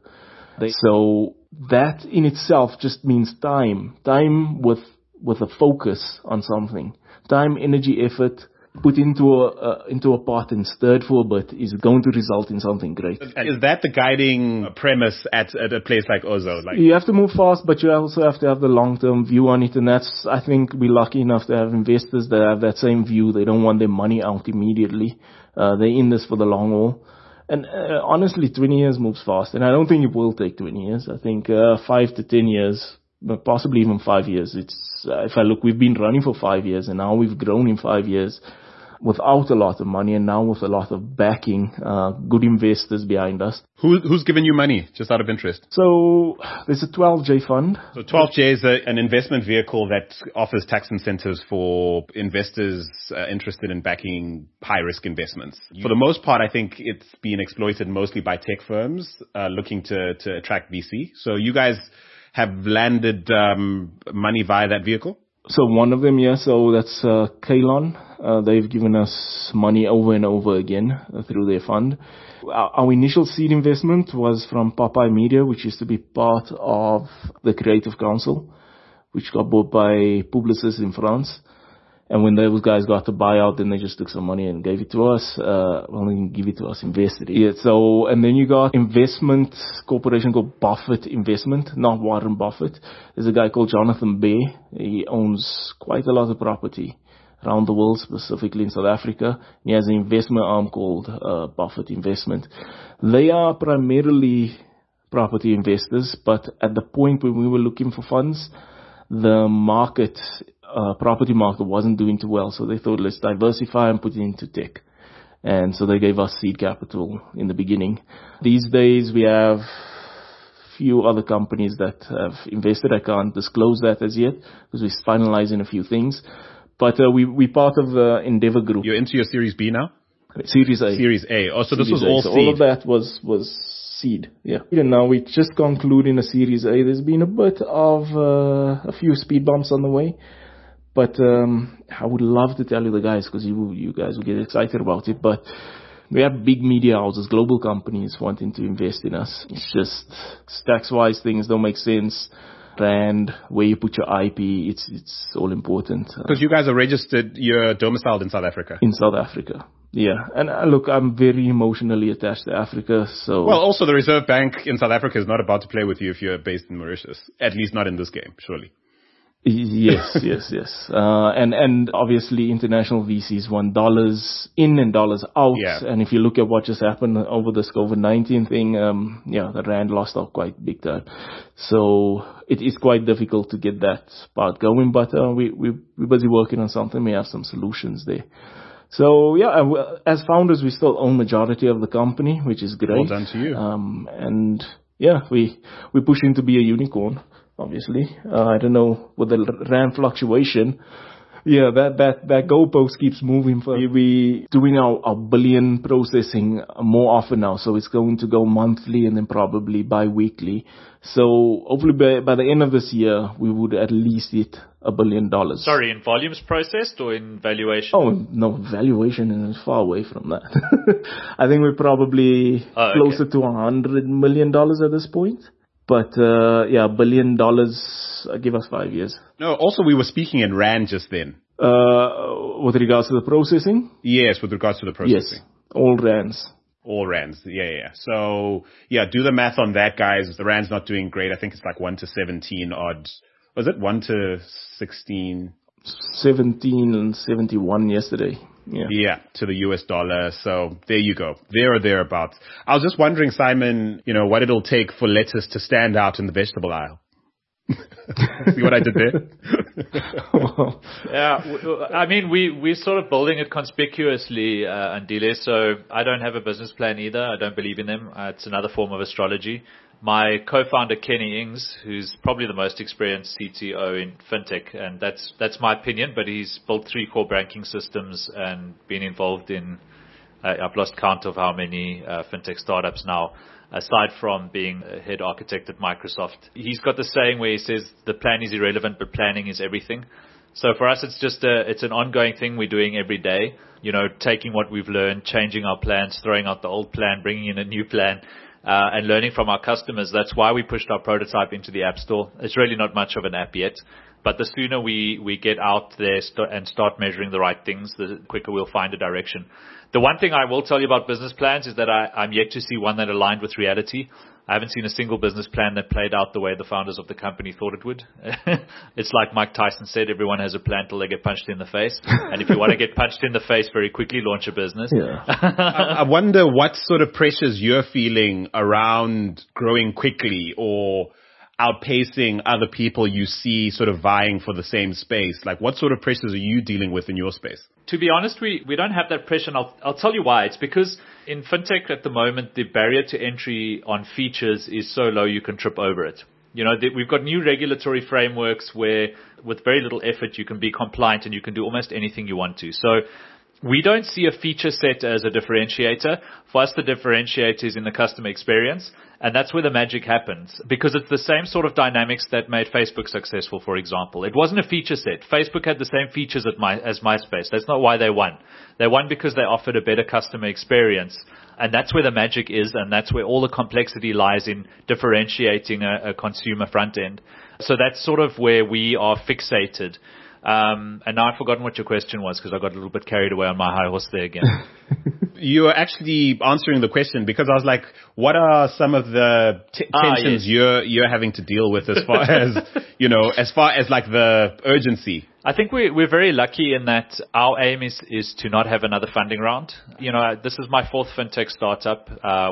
A: So that in itself just means time with a focus on something. Time, energy, effort put into a pot and stirred for a bit is going to result in something great.
B: Is that the guiding premise at a place like Ozo?
A: You have to move fast, but you also have to have the long-term view on it, and that's, I think, we're lucky enough to have investors that have that same view. They don't want their money out immediately. They're in this for the long haul. And honestly, 20 years moves fast, and I don't think it will take 20 years. I think 5 to 10 years but possibly even 5 years. It's if I look, we've been running for 5 years, and now we've grown in 5 years without a lot of money, and now with a lot of backing, good investors behind us.
B: Who's given you money, just out of interest?
A: So there's a 12J fund.
B: So 12J is an investment vehicle that offers tax incentives for investors interested in backing high-risk investments. For the most part, I think it's been exploited mostly by tech firms looking to attract VC. So you guys have landed money via that vehicle?
A: So one of them, yeah. So that's Kalon. They've given us money over and over again through their fund. Our initial seed investment was from Popeye Media, which used to be part of the Creative Council, which got bought by Publicis in France. And when those guys got the buyout, then they just took some money and gave it to us. Well, they didn't give it to us, invested it. Yeah, so, and then you got investment corporation called Buffett Investment, not Warren Buffett. There's a guy called Jonathan Bear. He owns quite a lot of property around the world, specifically in South Africa. He has an investment arm called Buffett Investment. They are primarily property investors, but at the point when we were looking for funds, the market, property market wasn't doing too well, so they thought, let's diversify and put it into tech. And so they gave us seed capital in the beginning. These days we have few other companies that have invested. I can't disclose that as yet because we're finalizing a few things. But we're part of the Endeavor Group.
B: You're into your Series B now?
A: Series A.
B: Series A. Oh, so this was all seed.
A: So all of that was seed, yeah. And now we're just concluding a Series A. There's been a bit of a few speed bumps on the way. But I would love to tell you the guys, because you guys will get excited about it. But we have big media houses, global companies wanting to invest in us. It's just tax-wise things don't make sense. And where you put your IP, it's all important.
B: Because you guys are registered, you're domiciled in South Africa.
A: In South Africa, yeah. And look, I'm very emotionally attached to Africa, so...
B: Well, also the Reserve Bank in South Africa is not about to play with you if you're based in Mauritius. At least not in this game, surely.
A: Yes. And obviously international VCs want dollars in and dollars out.
B: Yeah.
A: And if you look at what just happened over this COVID-19 thing, the rand lost out quite big time. So it is quite difficult to get that part going, but we're busy working on something. We have some solutions there. So yeah, as founders, we still own majority of the company, which is great.
B: Well done to you.
A: And yeah, we're pushing to be a unicorn. Obviously, I don't know with the rand fluctuation. Yeah, that goalpost keeps moving. We're doing our billion processing more often now, so it's going to go monthly and then probably bi-weekly. So hopefully by the end of this year, we would at least hit $1 billion.
C: Sorry, in volumes processed or in valuation?
A: Oh, no, valuation is far away from that. I think we're probably closer to $100 million at this point. But, $1 billion, give us 5 years.
B: No, also we were speaking in rand just then.
A: With regards to the processing?
B: Yes, with regards to the processing.
A: Yes, all rands.
B: All rands, yeah. So, do the math on that, guys. The rand's not doing great. I think it's like 1 to 17 odd. Was it 1 to 16?
A: 17 and 71 yesterday.
B: Yeah, to the US dollar. So there you go. There or thereabouts. I was just wondering, Simon, what it'll take for lettuce to stand out in the vegetable aisle. See what I did there?
C: Yeah, I mean, we're sort of building it conspicuously, Andile, so I don't have a business plan either. I don't believe in them. It's another form of astrology. My co-founder, Kenny Ings, who's probably the most experienced CTO in fintech, and that's my opinion, but he's built 3 core banking systems and been involved in, I've lost count of how many fintech startups now, aside from being a head architect at Microsoft. He's got the saying where he says, the plan is irrelevant, but planning is everything. So for us, it's an ongoing thing we're doing every day, taking what we've learned, changing our plans, throwing out the old plan, bringing in a new plan. And learning from our customers. That's why we pushed our prototype into the App Store. It's really not much of an app yet, but the sooner we get out there and start measuring the right things, the quicker we'll find a direction. The one thing I will tell you about business plans is that I'm yet to see one that aligned with reality. I haven't seen a single business plan that played out the way the founders of the company thought it would. It's like Mike Tyson said, everyone has a plan till they get punched in the face. And if you want to get punched in the face very quickly, launch a business.
A: Yeah.
B: I wonder what sort of pressures you're feeling around growing quickly, or outpacing other people you see sort of vying for the same space? Like, what sort of pressures are you dealing with in your space?
C: To be honest, we don't have that pressure, and I'll tell you why. It's because in fintech at the moment, the barrier to entry on features is so low you can trip over it. You know, we've got new regulatory frameworks where with very little effort you can be compliant and you can do almost anything you want to. So we don't see a feature set as a differentiator. For us, the differentiator is in the customer experience, and that's where the magic happens, because it's the same sort of dynamics that made Facebook successful, for example. It wasn't a feature set. Facebook had the same features as MySpace. That's not why they won. They won because they offered a better customer experience, and that's where the magic is, and that's where all the complexity lies in differentiating a consumer front end. So that's sort of where we are fixated. And now I've forgotten what your question was because I got a little bit carried away on my high horse there again.
B: You were actually answering the question because I was like, what are some of the tensions you're having to deal with as far as, as far as like the urgency?
C: I think we're very lucky in that our aim is to not have another funding round. This is my fourth fintech startup,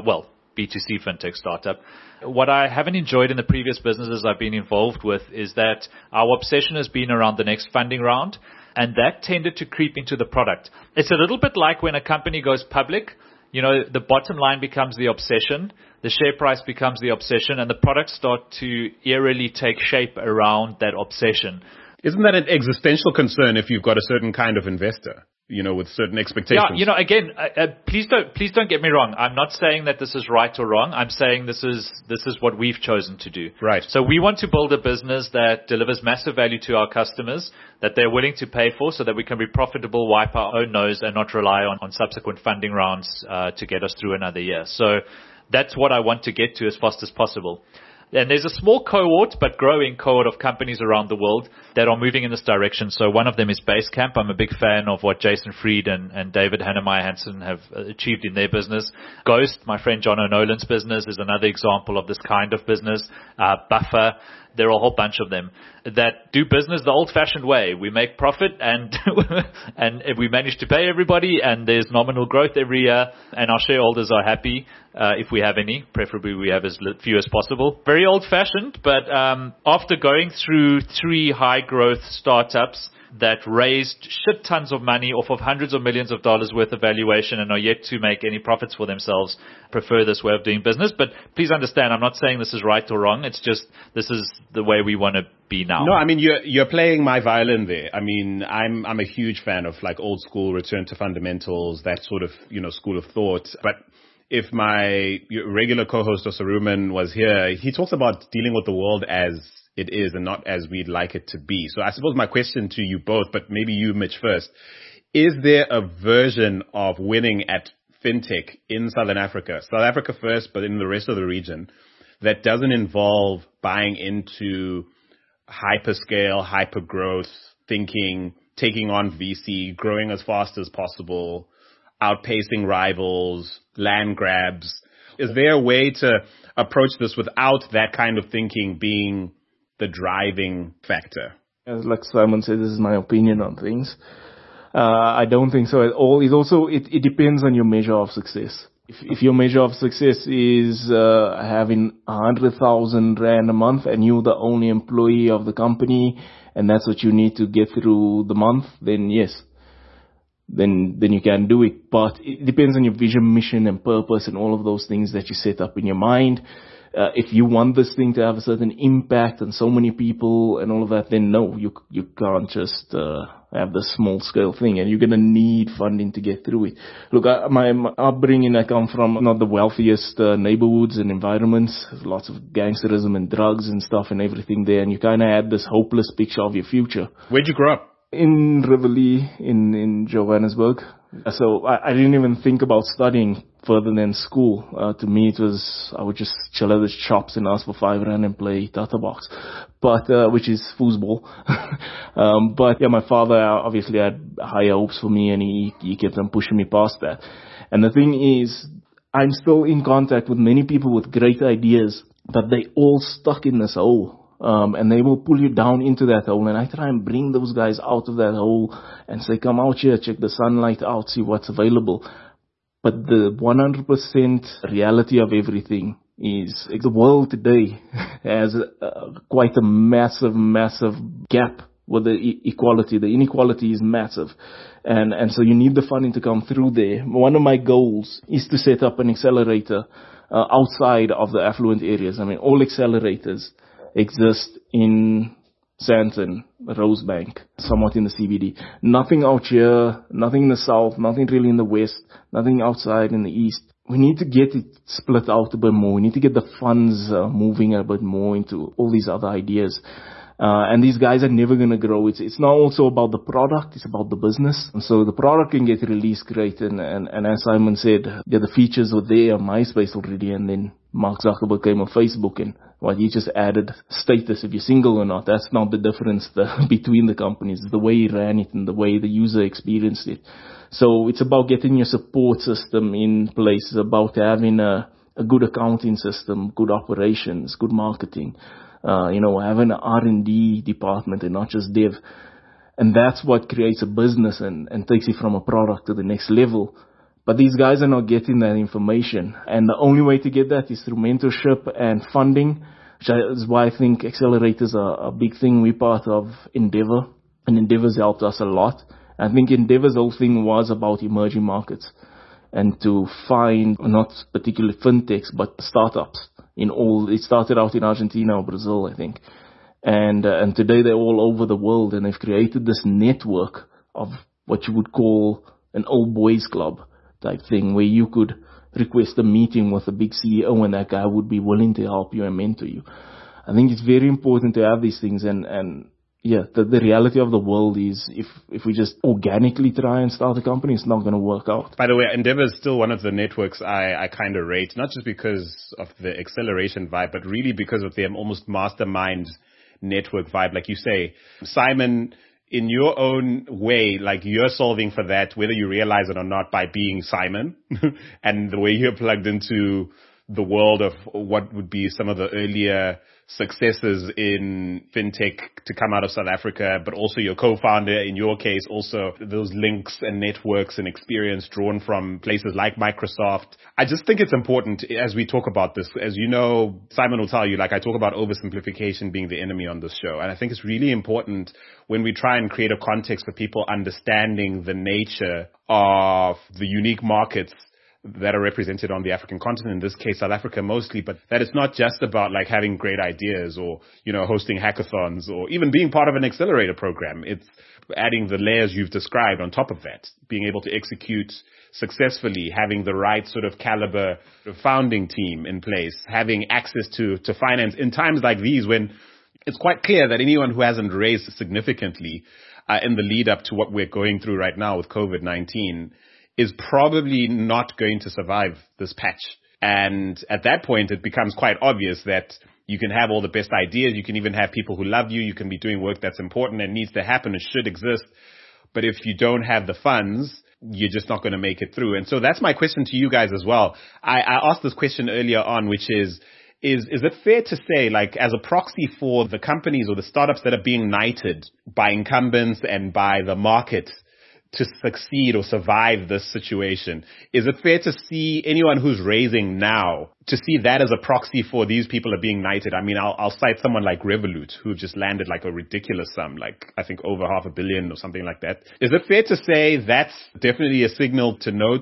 C: B2C fintech startup. What I haven't enjoyed in the previous businesses I've been involved with is that our obsession has been around the next funding round, and that tended to creep into the product. It's a little bit like when a company goes public, the bottom line becomes the obsession, the share price becomes the obsession, and the products start to eerily take shape around that obsession.
B: Isn't that an existential concern if you've got a certain kind of investor, with certain expectations?
C: Yeah, again, please don't get me wrong. I'm not saying that this is right or wrong. I'm saying this is what we've chosen to do.
B: Right.
C: So we want to build a business that delivers massive value to our customers, that they're willing to pay for, so that we can be profitable, wipe our own nose, and not rely on subsequent funding rounds to get us through another year. So that's what I want to get to as fast as possible. And there's a small cohort, but growing cohort of companies around the world that are moving in this direction. So one of them is Basecamp. I'm a big fan of what Jason Fried and David Hannemeyer Hansen have achieved in their business. Ghost, my friend John O'Nolan's business, is another example of this kind of business. Buffer. There are a whole bunch of them that do business the old-fashioned way. We make profit and we manage to pay everybody, and there's nominal growth every year, and our shareholders are happy if we have any. Preferably we have as few as possible. Very old-fashioned, but after going through 3 high-growth startups that raised shit tons of money off of hundreds of millions of dollars worth of valuation and are yet to make any profits for themselves, prefer this way of doing business. But please understand, I'm not saying this is right or wrong. It's just this is the way we want to be now.
B: No, I mean, you're playing my violin there. I mean, I'm a huge fan of like old school return to fundamentals, that sort of, school of thought. But if my regular co-host Osaruman was here, he talks about dealing with the world as it is and not as we'd like it to be. So I suppose my question to you both, but maybe you, Mitch, first, is there a version of winning at fintech in Southern Africa first, but in the rest of the region, that doesn't involve buying into hyperscale, hypergrowth thinking, taking on VC, growing as fast as possible, outpacing rivals, land grabs? Is there a way to approach this without that kind of thinking being the driving factor?
A: As like Simon said, this is my opinion on things. I don't think so at all. It depends on your measure of success. If your measure of success is having 100,000 rand a month and you're the only employee of the company and that's what you need to get through the month, then yes, then you can do it. But it depends on your vision, mission, and purpose and all of those things that you set up in your mind. If you want this thing to have a certain impact on so many people and all of that, then no, you can't just have the small scale thing, and you're going to need funding to get through it. Look, my upbringing, I come from not the wealthiest neighborhoods and environments. There's lots of gangsterism and drugs and stuff and everything there, and you kind of had this hopeless picture of your future.
B: Where'd you grow up?
A: In Rivoli, in Johannesburg. So I didn't even think about studying further than school. To me, it was, I would just chill at the shops and ask for 5 rand and play Tata Box, which is foosball. But yeah, my father obviously had higher hopes for me, and he kept on pushing me past that. And the thing is, I'm still in contact with many people with great ideas, but they all stuck in this hole. And they will pull you down into that hole. And I try and bring those guys out of that hole and say, come out here, check the sunlight out, see what's available. But the 100% reality of everything is the world today has quite a massive gap with the equality. The inequality is massive. And so you need the funding to come through there. One of my goals is to set up an accelerator outside of the affluent areas. I mean, all accelerators exist in Sandton, Rosebank, somewhat in the CBD. Nothing out here, nothing in the south, nothing really in the west, nothing outside in the east. We need to get it split out a bit more. We need to get the funds moving a bit more into all these other ideas. And these guys are never going to grow. It's not also about the product, it's about the business. And so the product can get released great. And as Simon said, the features were there on MySpace already. And then Mark Zuckerberg came on Facebook and he just added status if you're single or not. That's not the difference between the companies. It's the way he ran it and the way the user experienced it. So it's about getting your support system in place. It's about having a good accounting system, good operations, good marketing. Having an R&D department and not just dev. And that's what creates a business and takes it from a product to the next level. But these guys are not getting that information. And the only way to get that is through mentorship and funding, which is why I think accelerators are a big thing. We're part of Endeavor, and Endeavor's helped us a lot. I think Endeavor's whole thing was about emerging markets and to find not particularly fintechs, but startups. It started out in Argentina or Brazil, I think. And today they're all over the world, and they've created this network of what you would call an old boys club type thing, where you could request a meeting with a big CEO and that guy would be willing to help you and mentor you. I think it's very important to have these things, and the reality of the world is if we just organically try and start a company, it's not going to work out.
B: By the way, Endeavor is still one of the networks I kind of rate, not just because of the acceleration vibe, but really because of their almost mastermind network vibe. Like you say, Simon, in your own way, like you're solving for that, whether you realize it or not, by being Simon and the way you're plugged into the world of what would be some of the earlier successes in fintech to come out of South Africa, but also your co-founder, in your case, also those links and networks and experience drawn from places like Microsoft. I just think it's important as we talk about this. As you know, Simon will tell you, like I talk about oversimplification being the enemy on this show. And I think it's really important when we try and create a context for people understanding the nature of the unique markets that are represented on the African continent, in this case, South Africa mostly, but that it's not just about like having great ideas or, hosting hackathons or even being part of an accelerator program. It's adding the layers you've described on top of that, being able to execute successfully, having the right sort of caliber founding team in place, having access to finance in times like these when it's quite clear that anyone who hasn't raised significantly in the lead up to what we're going through right now with COVID-19 is probably not going to survive this patch. And at that point, it becomes quite obvious that you can have all the best ideas. You can even have people who love you. You can be doing work that's important and needs to happen and should exist. But if you don't have the funds, you're just not going to make it through. And so that's my question to you guys as well. I asked this question earlier on, which is it fair to say, like, as a proxy for the companies or the startups that are being knighted by incumbents and by the market to succeed or survive this situation, is it fair to see anyone who's raising now, to see that as a proxy for these people are being knighted? I mean, I'll cite someone like Revolut, who just landed like a ridiculous sum, like I think over $500 million or something like that. Is it fair to say that's definitely a signal to note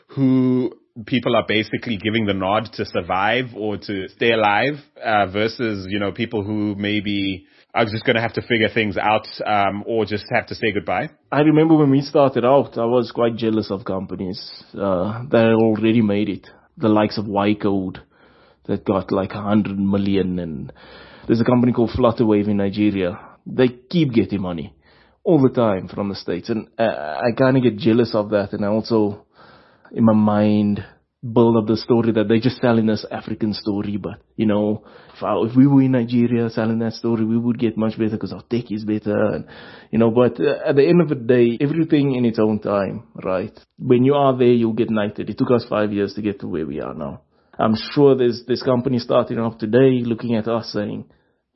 B: who people are basically giving the nod to survive or to stay alive, versus, people who maybe are just going to have to figure things out, or just have to say goodbye?
A: I remember when we started out, I was quite jealous of companies that had already made it. The likes of YCode that got like 100 million, and there's a company called Flutterwave in Nigeria. They keep getting money all the time from the States, and I kind of get jealous of that. And I also, in my mind, build up the story that they're just selling this African story. But, if we were in Nigeria selling that story, we would get much better because our tech is better. And, but at the end of the day, everything in its own time, right? When you are there, you'll get knighted. It took us 5 years to get to where we are now. I'm sure there's companies starting up today looking at us saying,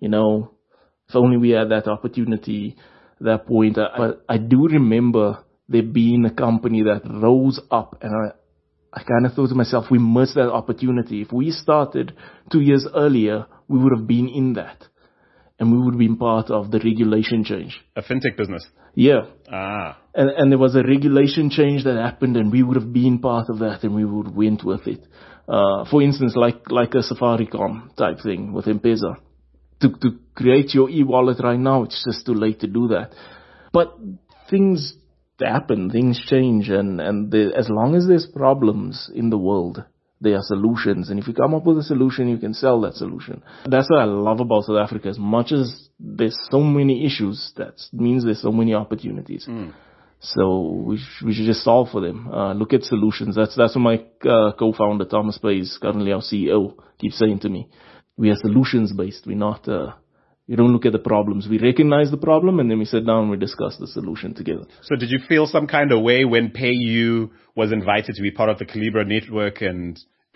A: if only we had that opportunity, that point. But I do remember there being a company that rose up, and I kind of thought to myself, we missed that opportunity. If we started 2 years earlier, we would have been in that. And we would have been part of the regulation change.
B: A fintech business.
A: Yeah.
B: Ah.
A: And there was a regulation change that happened, and we would have been part of that, and we would have went with it. For instance, like a Safaricom type thing with M-Pesa. To create your e-wallet right now, it's just too late to do that. But things happen, things change, and as long as there's problems in the world, there are solutions. And if you come up with a solution, you can sell that solution. That's what I love about South Africa. As much as there's so many issues, that means there's so many opportunities. So we should just solve for them. Look at solutions. That's what my co-founder, Thomas Pays, currently our CEO, keeps saying to me. We are solutions based. We're not, we don't look at the problems. We recognize the problem, and then we sit down and we discuss the solution together.
B: So did you feel some kind of way when PayU was invited to be part of the Calibra network and...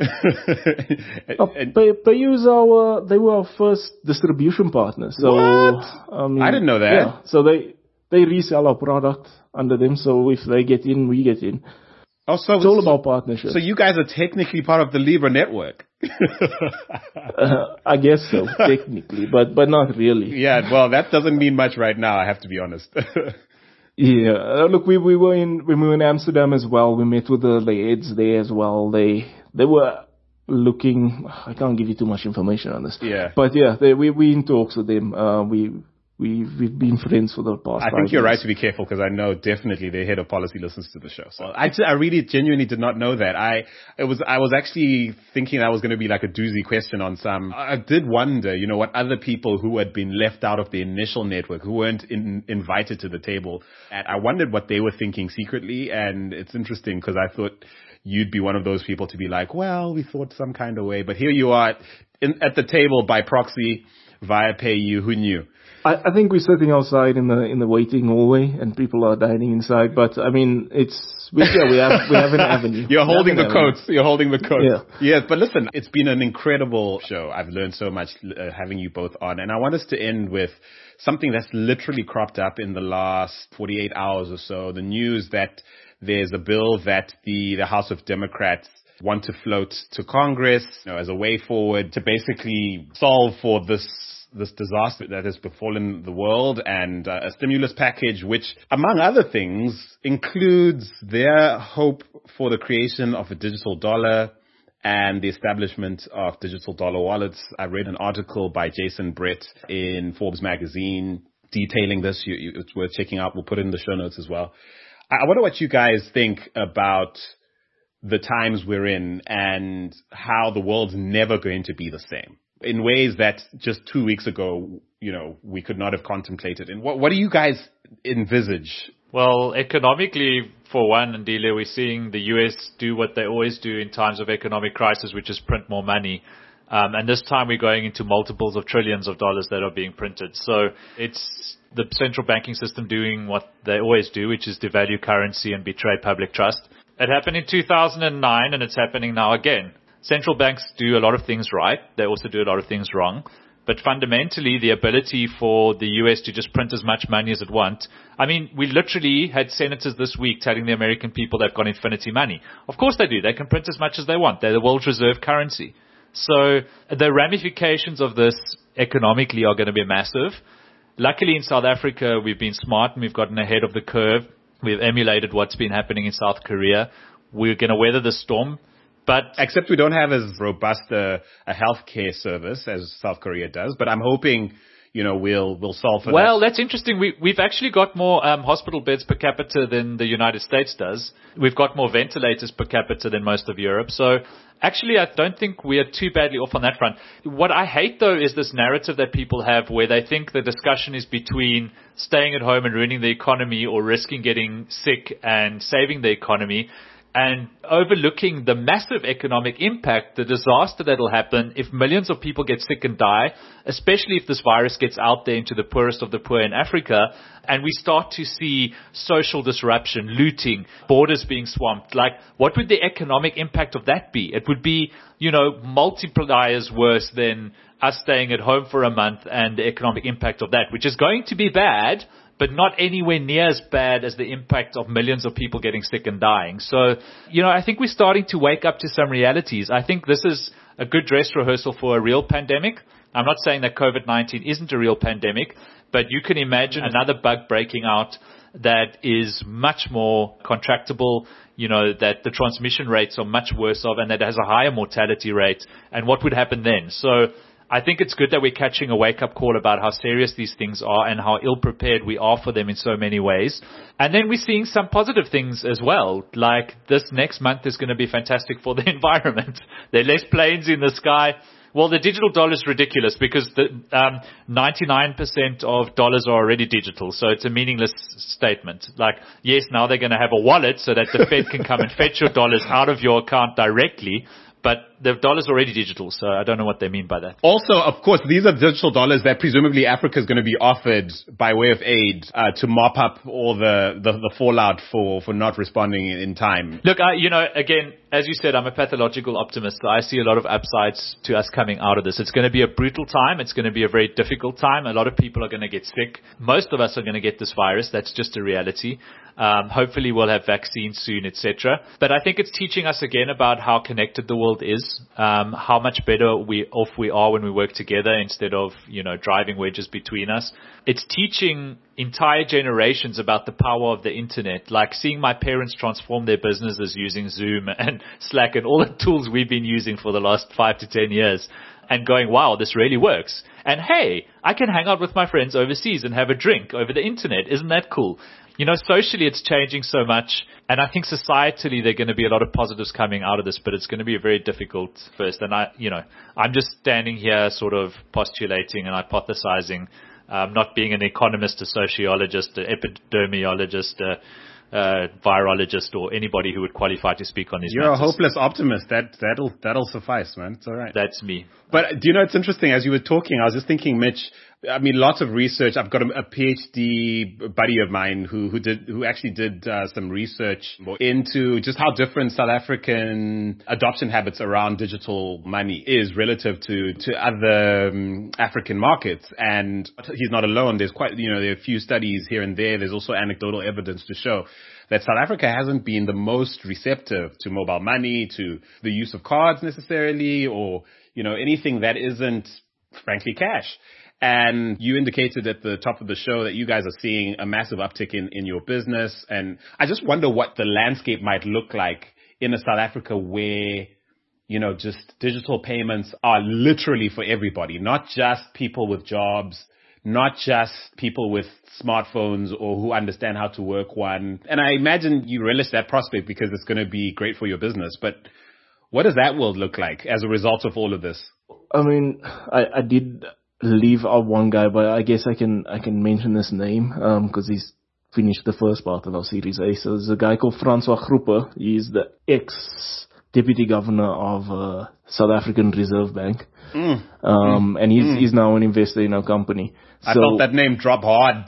A: PayU they were our first distribution partner. So,
B: what? I didn't know that.
A: Yeah. So they resell our product under them. So if they get in, we get in.
B: Oh, so
A: it's all about partnership.
B: So you guys are technically part of the Libra network.
A: I guess so, technically, but not really.
B: Yeah, well, that doesn't mean much right now, I have to be honest.
A: Yeah, look, when we were in Amsterdam as well. We met with the heads there as well. They were looking. I can't give you too much information on this.
B: Yeah,
A: but yeah, we in talks with them. We've been friends for the past 5 years.
B: I think you're right to be careful, because I know definitely the head of policy listens to the show. So I really genuinely did not know that. I was actually thinking that was going to be like a doozy question on some. I did wonder, what other people who had been left out of the initial network, who weren't invited to the table, and I wondered what they were thinking secretly. And it's interesting, because I thought you'd be one of those people to be like, well, we thought some kind of way, but here you are at the table by proxy via PayU. Who knew?
A: I think we're sitting outside in the waiting hallway, and people are dining inside. But I mean, we have an avenue.
B: You're holding the coats. You're holding the coats.
A: Yeah.
B: Yes, but listen, it's been an incredible show. I've learned so much having you both on, and I want us to end with something that's literally cropped up in the last 48 hours or so. The news that there's a bill that the House of Democrats want to float to Congress, as a way forward to basically solve for this disaster that has befallen the world, and a stimulus package which, among other things, includes their hope for the creation of a digital dollar and the establishment of digital dollar wallets. I read an article by Jason Brett in Forbes magazine detailing this. It's worth checking out. We'll put it in the show notes as well. I wonder what you guys think about the times we're in and how the world's never going to be the same, in ways that just 2 weeks ago, we could not have contemplated. And what do you guys envisage?
C: Well, economically, for one, Ndile, we're seeing the US do what they always do in times of economic crisis, which is print more money. And this time we're going into multiples of trillions of dollars that are being printed. So it's the central banking system doing what they always do, which is devalue currency and betray public trust. It happened in 2009, and it's happening now again. Central banks do a lot of things right. They also do a lot of things wrong. But fundamentally, the ability for the US to just print as much money as it wants. I mean, we literally had senators this week telling the American people they've got infinity money. Of course they do. They can print as much as they want. They're the world's reserve currency. So the ramifications of this economically are going to be massive. Luckily in South Africa, we've been smart and we've gotten ahead of the curve. We've emulated what's been happening in South Korea. We're going to weather the storm. But
B: except we don't have as robust a healthcare service as South Korea does. But I'm hoping, we'll solve for that.
C: Well, that's interesting. We've actually got more hospital beds per capita than the United States does. We've got more ventilators per capita than most of Europe. So actually, I don't think we are too badly off on that front. What I hate, though, is this narrative that people have where they think the discussion is between staying at home and ruining the economy or risking getting sick and saving the economy, and overlooking the massive economic impact, the disaster that will happen if millions of people get sick and die, especially if this virus gets out there into the poorest of the poor in Africa, and we start to see social disruption, looting, borders being swamped. Like, what would the economic impact of that be? It would be, multipliers worse than us staying at home for a month and the economic impact of that, which is going to be bad, but not anywhere near as bad as the impact of millions of people getting sick and dying. So, I think we're starting to wake up to some realities. I think this is a good dress rehearsal for a real pandemic. I'm not saying that COVID-19 isn't a real pandemic, but you can imagine another bug breaking out that is much more contractable, that the transmission rates are much worse of, and that has a higher mortality rate, and what would happen then. So I think it's good that we're catching a wake-up call about how serious these things are and how ill-prepared we are for them in so many ways. And then we're seeing some positive things as well, like this next month is going to be fantastic for the environment. There are less planes in the sky. Well, the digital dollar is ridiculous because the 99% of dollars are already digital, so it's a meaningless statement. Like, yes, now they're going to have a wallet so that the Fed can come and fetch your dollars out of your account directly, but the dollar's already digital, so I don't know what they mean by that.
B: Also, of course, these are digital dollars that presumably Africa is going to be offered by way of aid to mop up all the fallout for not responding in time.
C: Look, again, as you said, I'm a pathological optimist, so I see a lot of upsides to us coming out of this. It's going to be a brutal time. It's going to be a very difficult time. A lot of people are going to get sick. Most of us are going to get this virus. That's just a reality. Hopefully we'll have vaccines soon, etc. But I think it's teaching us again about how connected the world is, how much better off we are when we work together instead of, driving wedges between us. It's teaching entire generations about the power of the internet, like seeing my parents transform their businesses using Zoom and Slack and all the tools we've been using for the last 5 to 10 years. And going, wow, this really works. And hey, I can hang out with my friends overseas and have a drink over the internet. Isn't that cool? Socially it's changing so much. And I think societally there are going to be a lot of positives coming out of this, but it's going to be a very difficult first. And I'm just standing here sort of postulating and hypothesizing, not being an economist, a sociologist, an epidemiologist, virologist, or anybody who would qualify to speak on these matters.
B: You're a hopeless optimist. That'll suffice, man. It's all right.
C: That's me.
B: But do you know, it's interesting. As you were talking, I was just thinking, Mitch, I mean, lots of research. I've got a PhD buddy of mine who actually did some research into just how different South African adoption habits around digital money is relative to other African markets. And he's not alone. There's there are a few studies here and there. There's also anecdotal evidence to show that South Africa hasn't been the most receptive to mobile money, to the use of cards necessarily, or, anything that isn't, frankly, cash. And you indicated at the top of the show that you guys are seeing a massive uptick in your business. And I just wonder what the landscape might look like in a South Africa where, just digital payments are literally for everybody, not just people with jobs, not just people with smartphones or who understand how to work one. And I imagine you relish that prospect because it's going to be great for your business. But what does that world look like as a result of all of this?
A: I mean, I did leave out one guy, but I guess I can mention his name because he's finished the first part of our Series A. So there's a guy called Francois Groepe. He's the ex-deputy governor of South African Reserve Bank. And he's now an investor in our company. So,
B: I felt that name drop hard.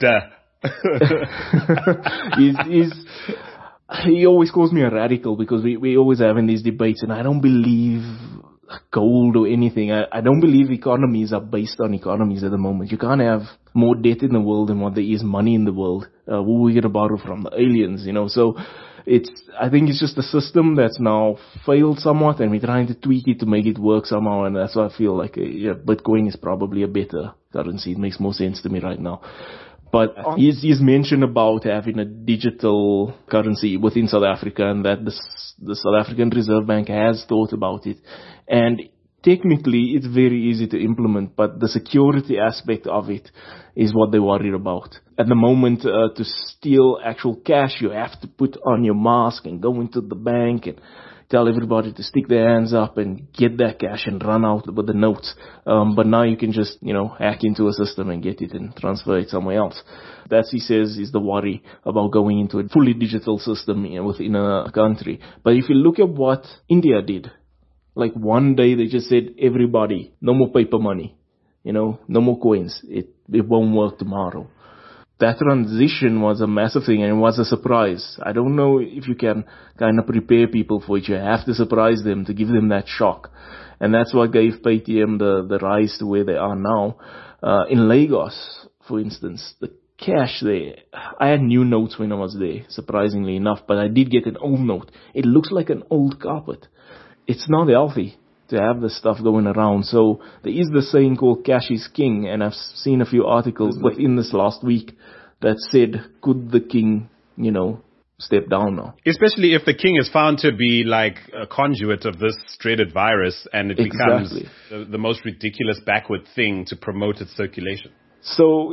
A: He always calls me a radical because we always having these debates, and I don't believe gold or anything. I don't believe economies are based on economies at the moment. You can't have more debt in the world than what there is money in the world. Who are we going to borrow from? The aliens, So I think it's just a system that's now failed somewhat, and we're trying to tweak it to make it work somehow. And that's why I feel like Bitcoin is probably a better currency. It makes more sense to me right now. But he's mentioned about having a digital currency within South Africa, and that the South African Reserve Bank has thought about it. And technically, it's very easy to implement, but the security aspect of it is what they're worried about. At the moment, to steal actual cash, you have to put on your mask and go into the bank and tell everybody to stick their hands up and get that cash and run out with the notes. But now you can just, hack into a system and get it and transfer it somewhere else. That, he says, is the worry about going into a fully digital system within a country. But if you look at what India did, like one day they just said, everybody, no more paper money, no more coins. It won't work tomorrow. That transition was a massive thing, and it was a surprise. I don't know if you can kind of prepare people for it. You have to surprise them to give them that shock. And that's what gave Paytm the rise to where they are now. In Lagos, for instance, the cash there. I had new notes when I was there, surprisingly enough, but I did get an old note. It looks like an old carpet. It's not healthy to have this stuff going around. So there is the saying called cash is king, and I've seen a few articles within this last week that said, could the king, step down now?
B: Especially if the king is found to be like a conduit of this dreaded virus, and it becomes the most ridiculous backward thing to promote its circulation.
A: So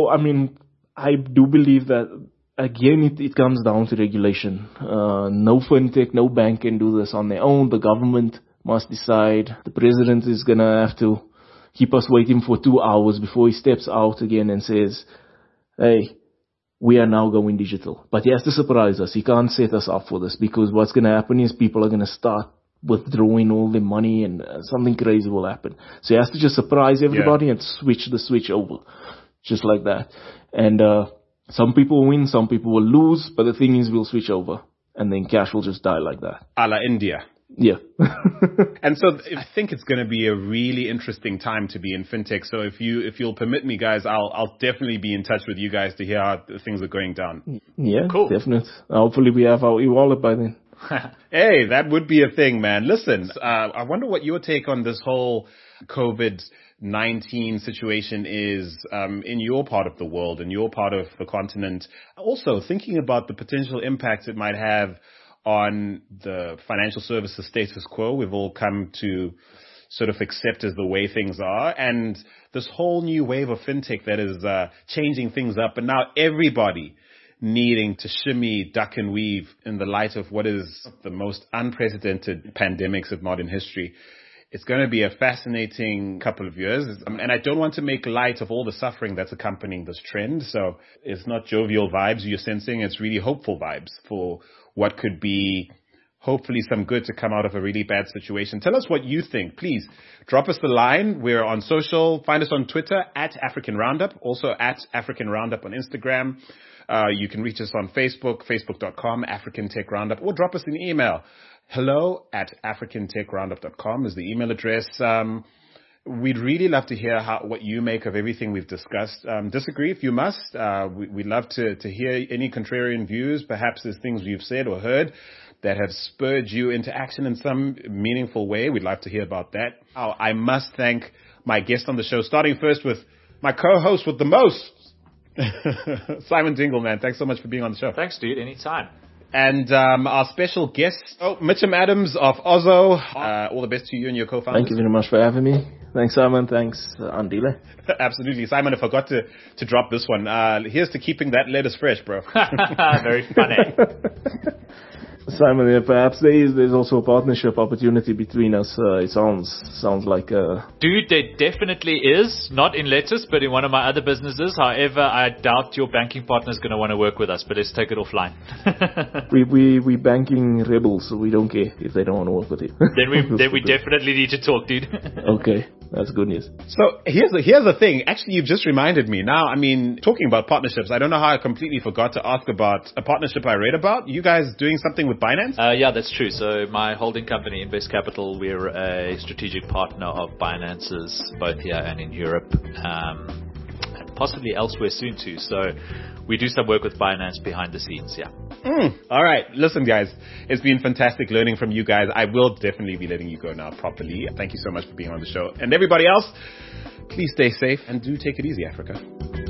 A: I do believe that, again, it comes down to regulation. No fintech, no bank can do this on their own. The government must decide. The president is going to have to keep us waiting for 2 hours before he steps out again and says, hey, we are now going digital. But he has to surprise us. He can't set us up for this, because what's going to happen is people are going to start withdrawing all their money, and something crazy will happen. So he has to just surprise everybody and switch the switch over. Just like that. And some people will win, some people will lose, but the thing is we'll switch over, and then cash will just die like that.
B: A la India.
A: Yeah.
B: And so I think it's going to be a really interesting time to be in fintech. So if you'll permit me, guys, I'll definitely be in touch with you guys to hear how things are going down.
A: Yeah,
C: cool.
A: Definitely. Hopefully we have our e-wallet by then.
B: Hey, that would be a thing, man. Listen, I wonder what your take on this whole COVID-19 situation is in your part of the world, in your part of the continent. Also, thinking about the potential impacts it might have on the financial services status quo we've all come to sort of accept as the way things are, and this whole new wave of fintech that is changing things up, and now everybody needing to shimmy, duck and weave in the light of what is the most unprecedented pandemics, if not in history. It's going to be a fascinating couple of years. And I don't want to make light of all the suffering that's accompanying this trend. So it's not jovial vibes you're sensing. It's really hopeful vibes for what could be hopefully some good to come out of a really bad situation. Tell us what you think. Please drop us the line. We're on social. Find us on Twitter at African Roundup, also at African Roundup on Instagram. You can reach us on Facebook, facebook.com, African Tech Roundup, or drop us an email. hello@africantechroundup.com is the email address. We'd really love to hear what you make of everything we've discussed. Disagree if you must. We'd love to hear any contrarian views. Perhaps there's things you've said or heard that have spurred you into action in some meaningful way. We'd love to hear about that. I must thank my guest on the show, starting first with my co-host with the most, Simon Dingle, man. Thanks so much for being on the show.
C: Thanks, dude. Anytime.
B: And our special guest, Mitcham Adams of Ozo. All the best to you and your co-founders.
A: Thank you very much for having me. Thanks, Simon. Thanks, Andile.
B: Absolutely. Simon, I forgot to drop this one. Here's to keeping that lettuce fresh, bro.
C: Very funny.
A: Simon, perhaps there's also a partnership opportunity between us. It sounds like
C: Dude, there definitely is. Not in lettuce, but in one of my other businesses. However, I doubt your banking partner is going to want to work with us, but let's take it offline.
A: we banking rebels, so we don't care if they don't want to work with you.
C: Then we definitely need to talk, dude.
A: Okay, that's good news.
B: So here's the thing. Actually, you've just reminded me. Now, I mean, talking about partnerships, I don't know how I completely forgot to ask about a partnership I read about. You guys doing something with Binance?
C: Yeah, that's true. So my holding company, Invest Capital, we're a strategic partner of Binance's, both here and in Europe, and possibly elsewhere soon too. So we do some work with Binance behind the scenes, yeah.
B: All right. Listen, guys, it's been fantastic learning from you guys. I will definitely be letting you go now properly. Thank you so much for being on the show. And everybody else, please stay safe and do take it easy, Africa.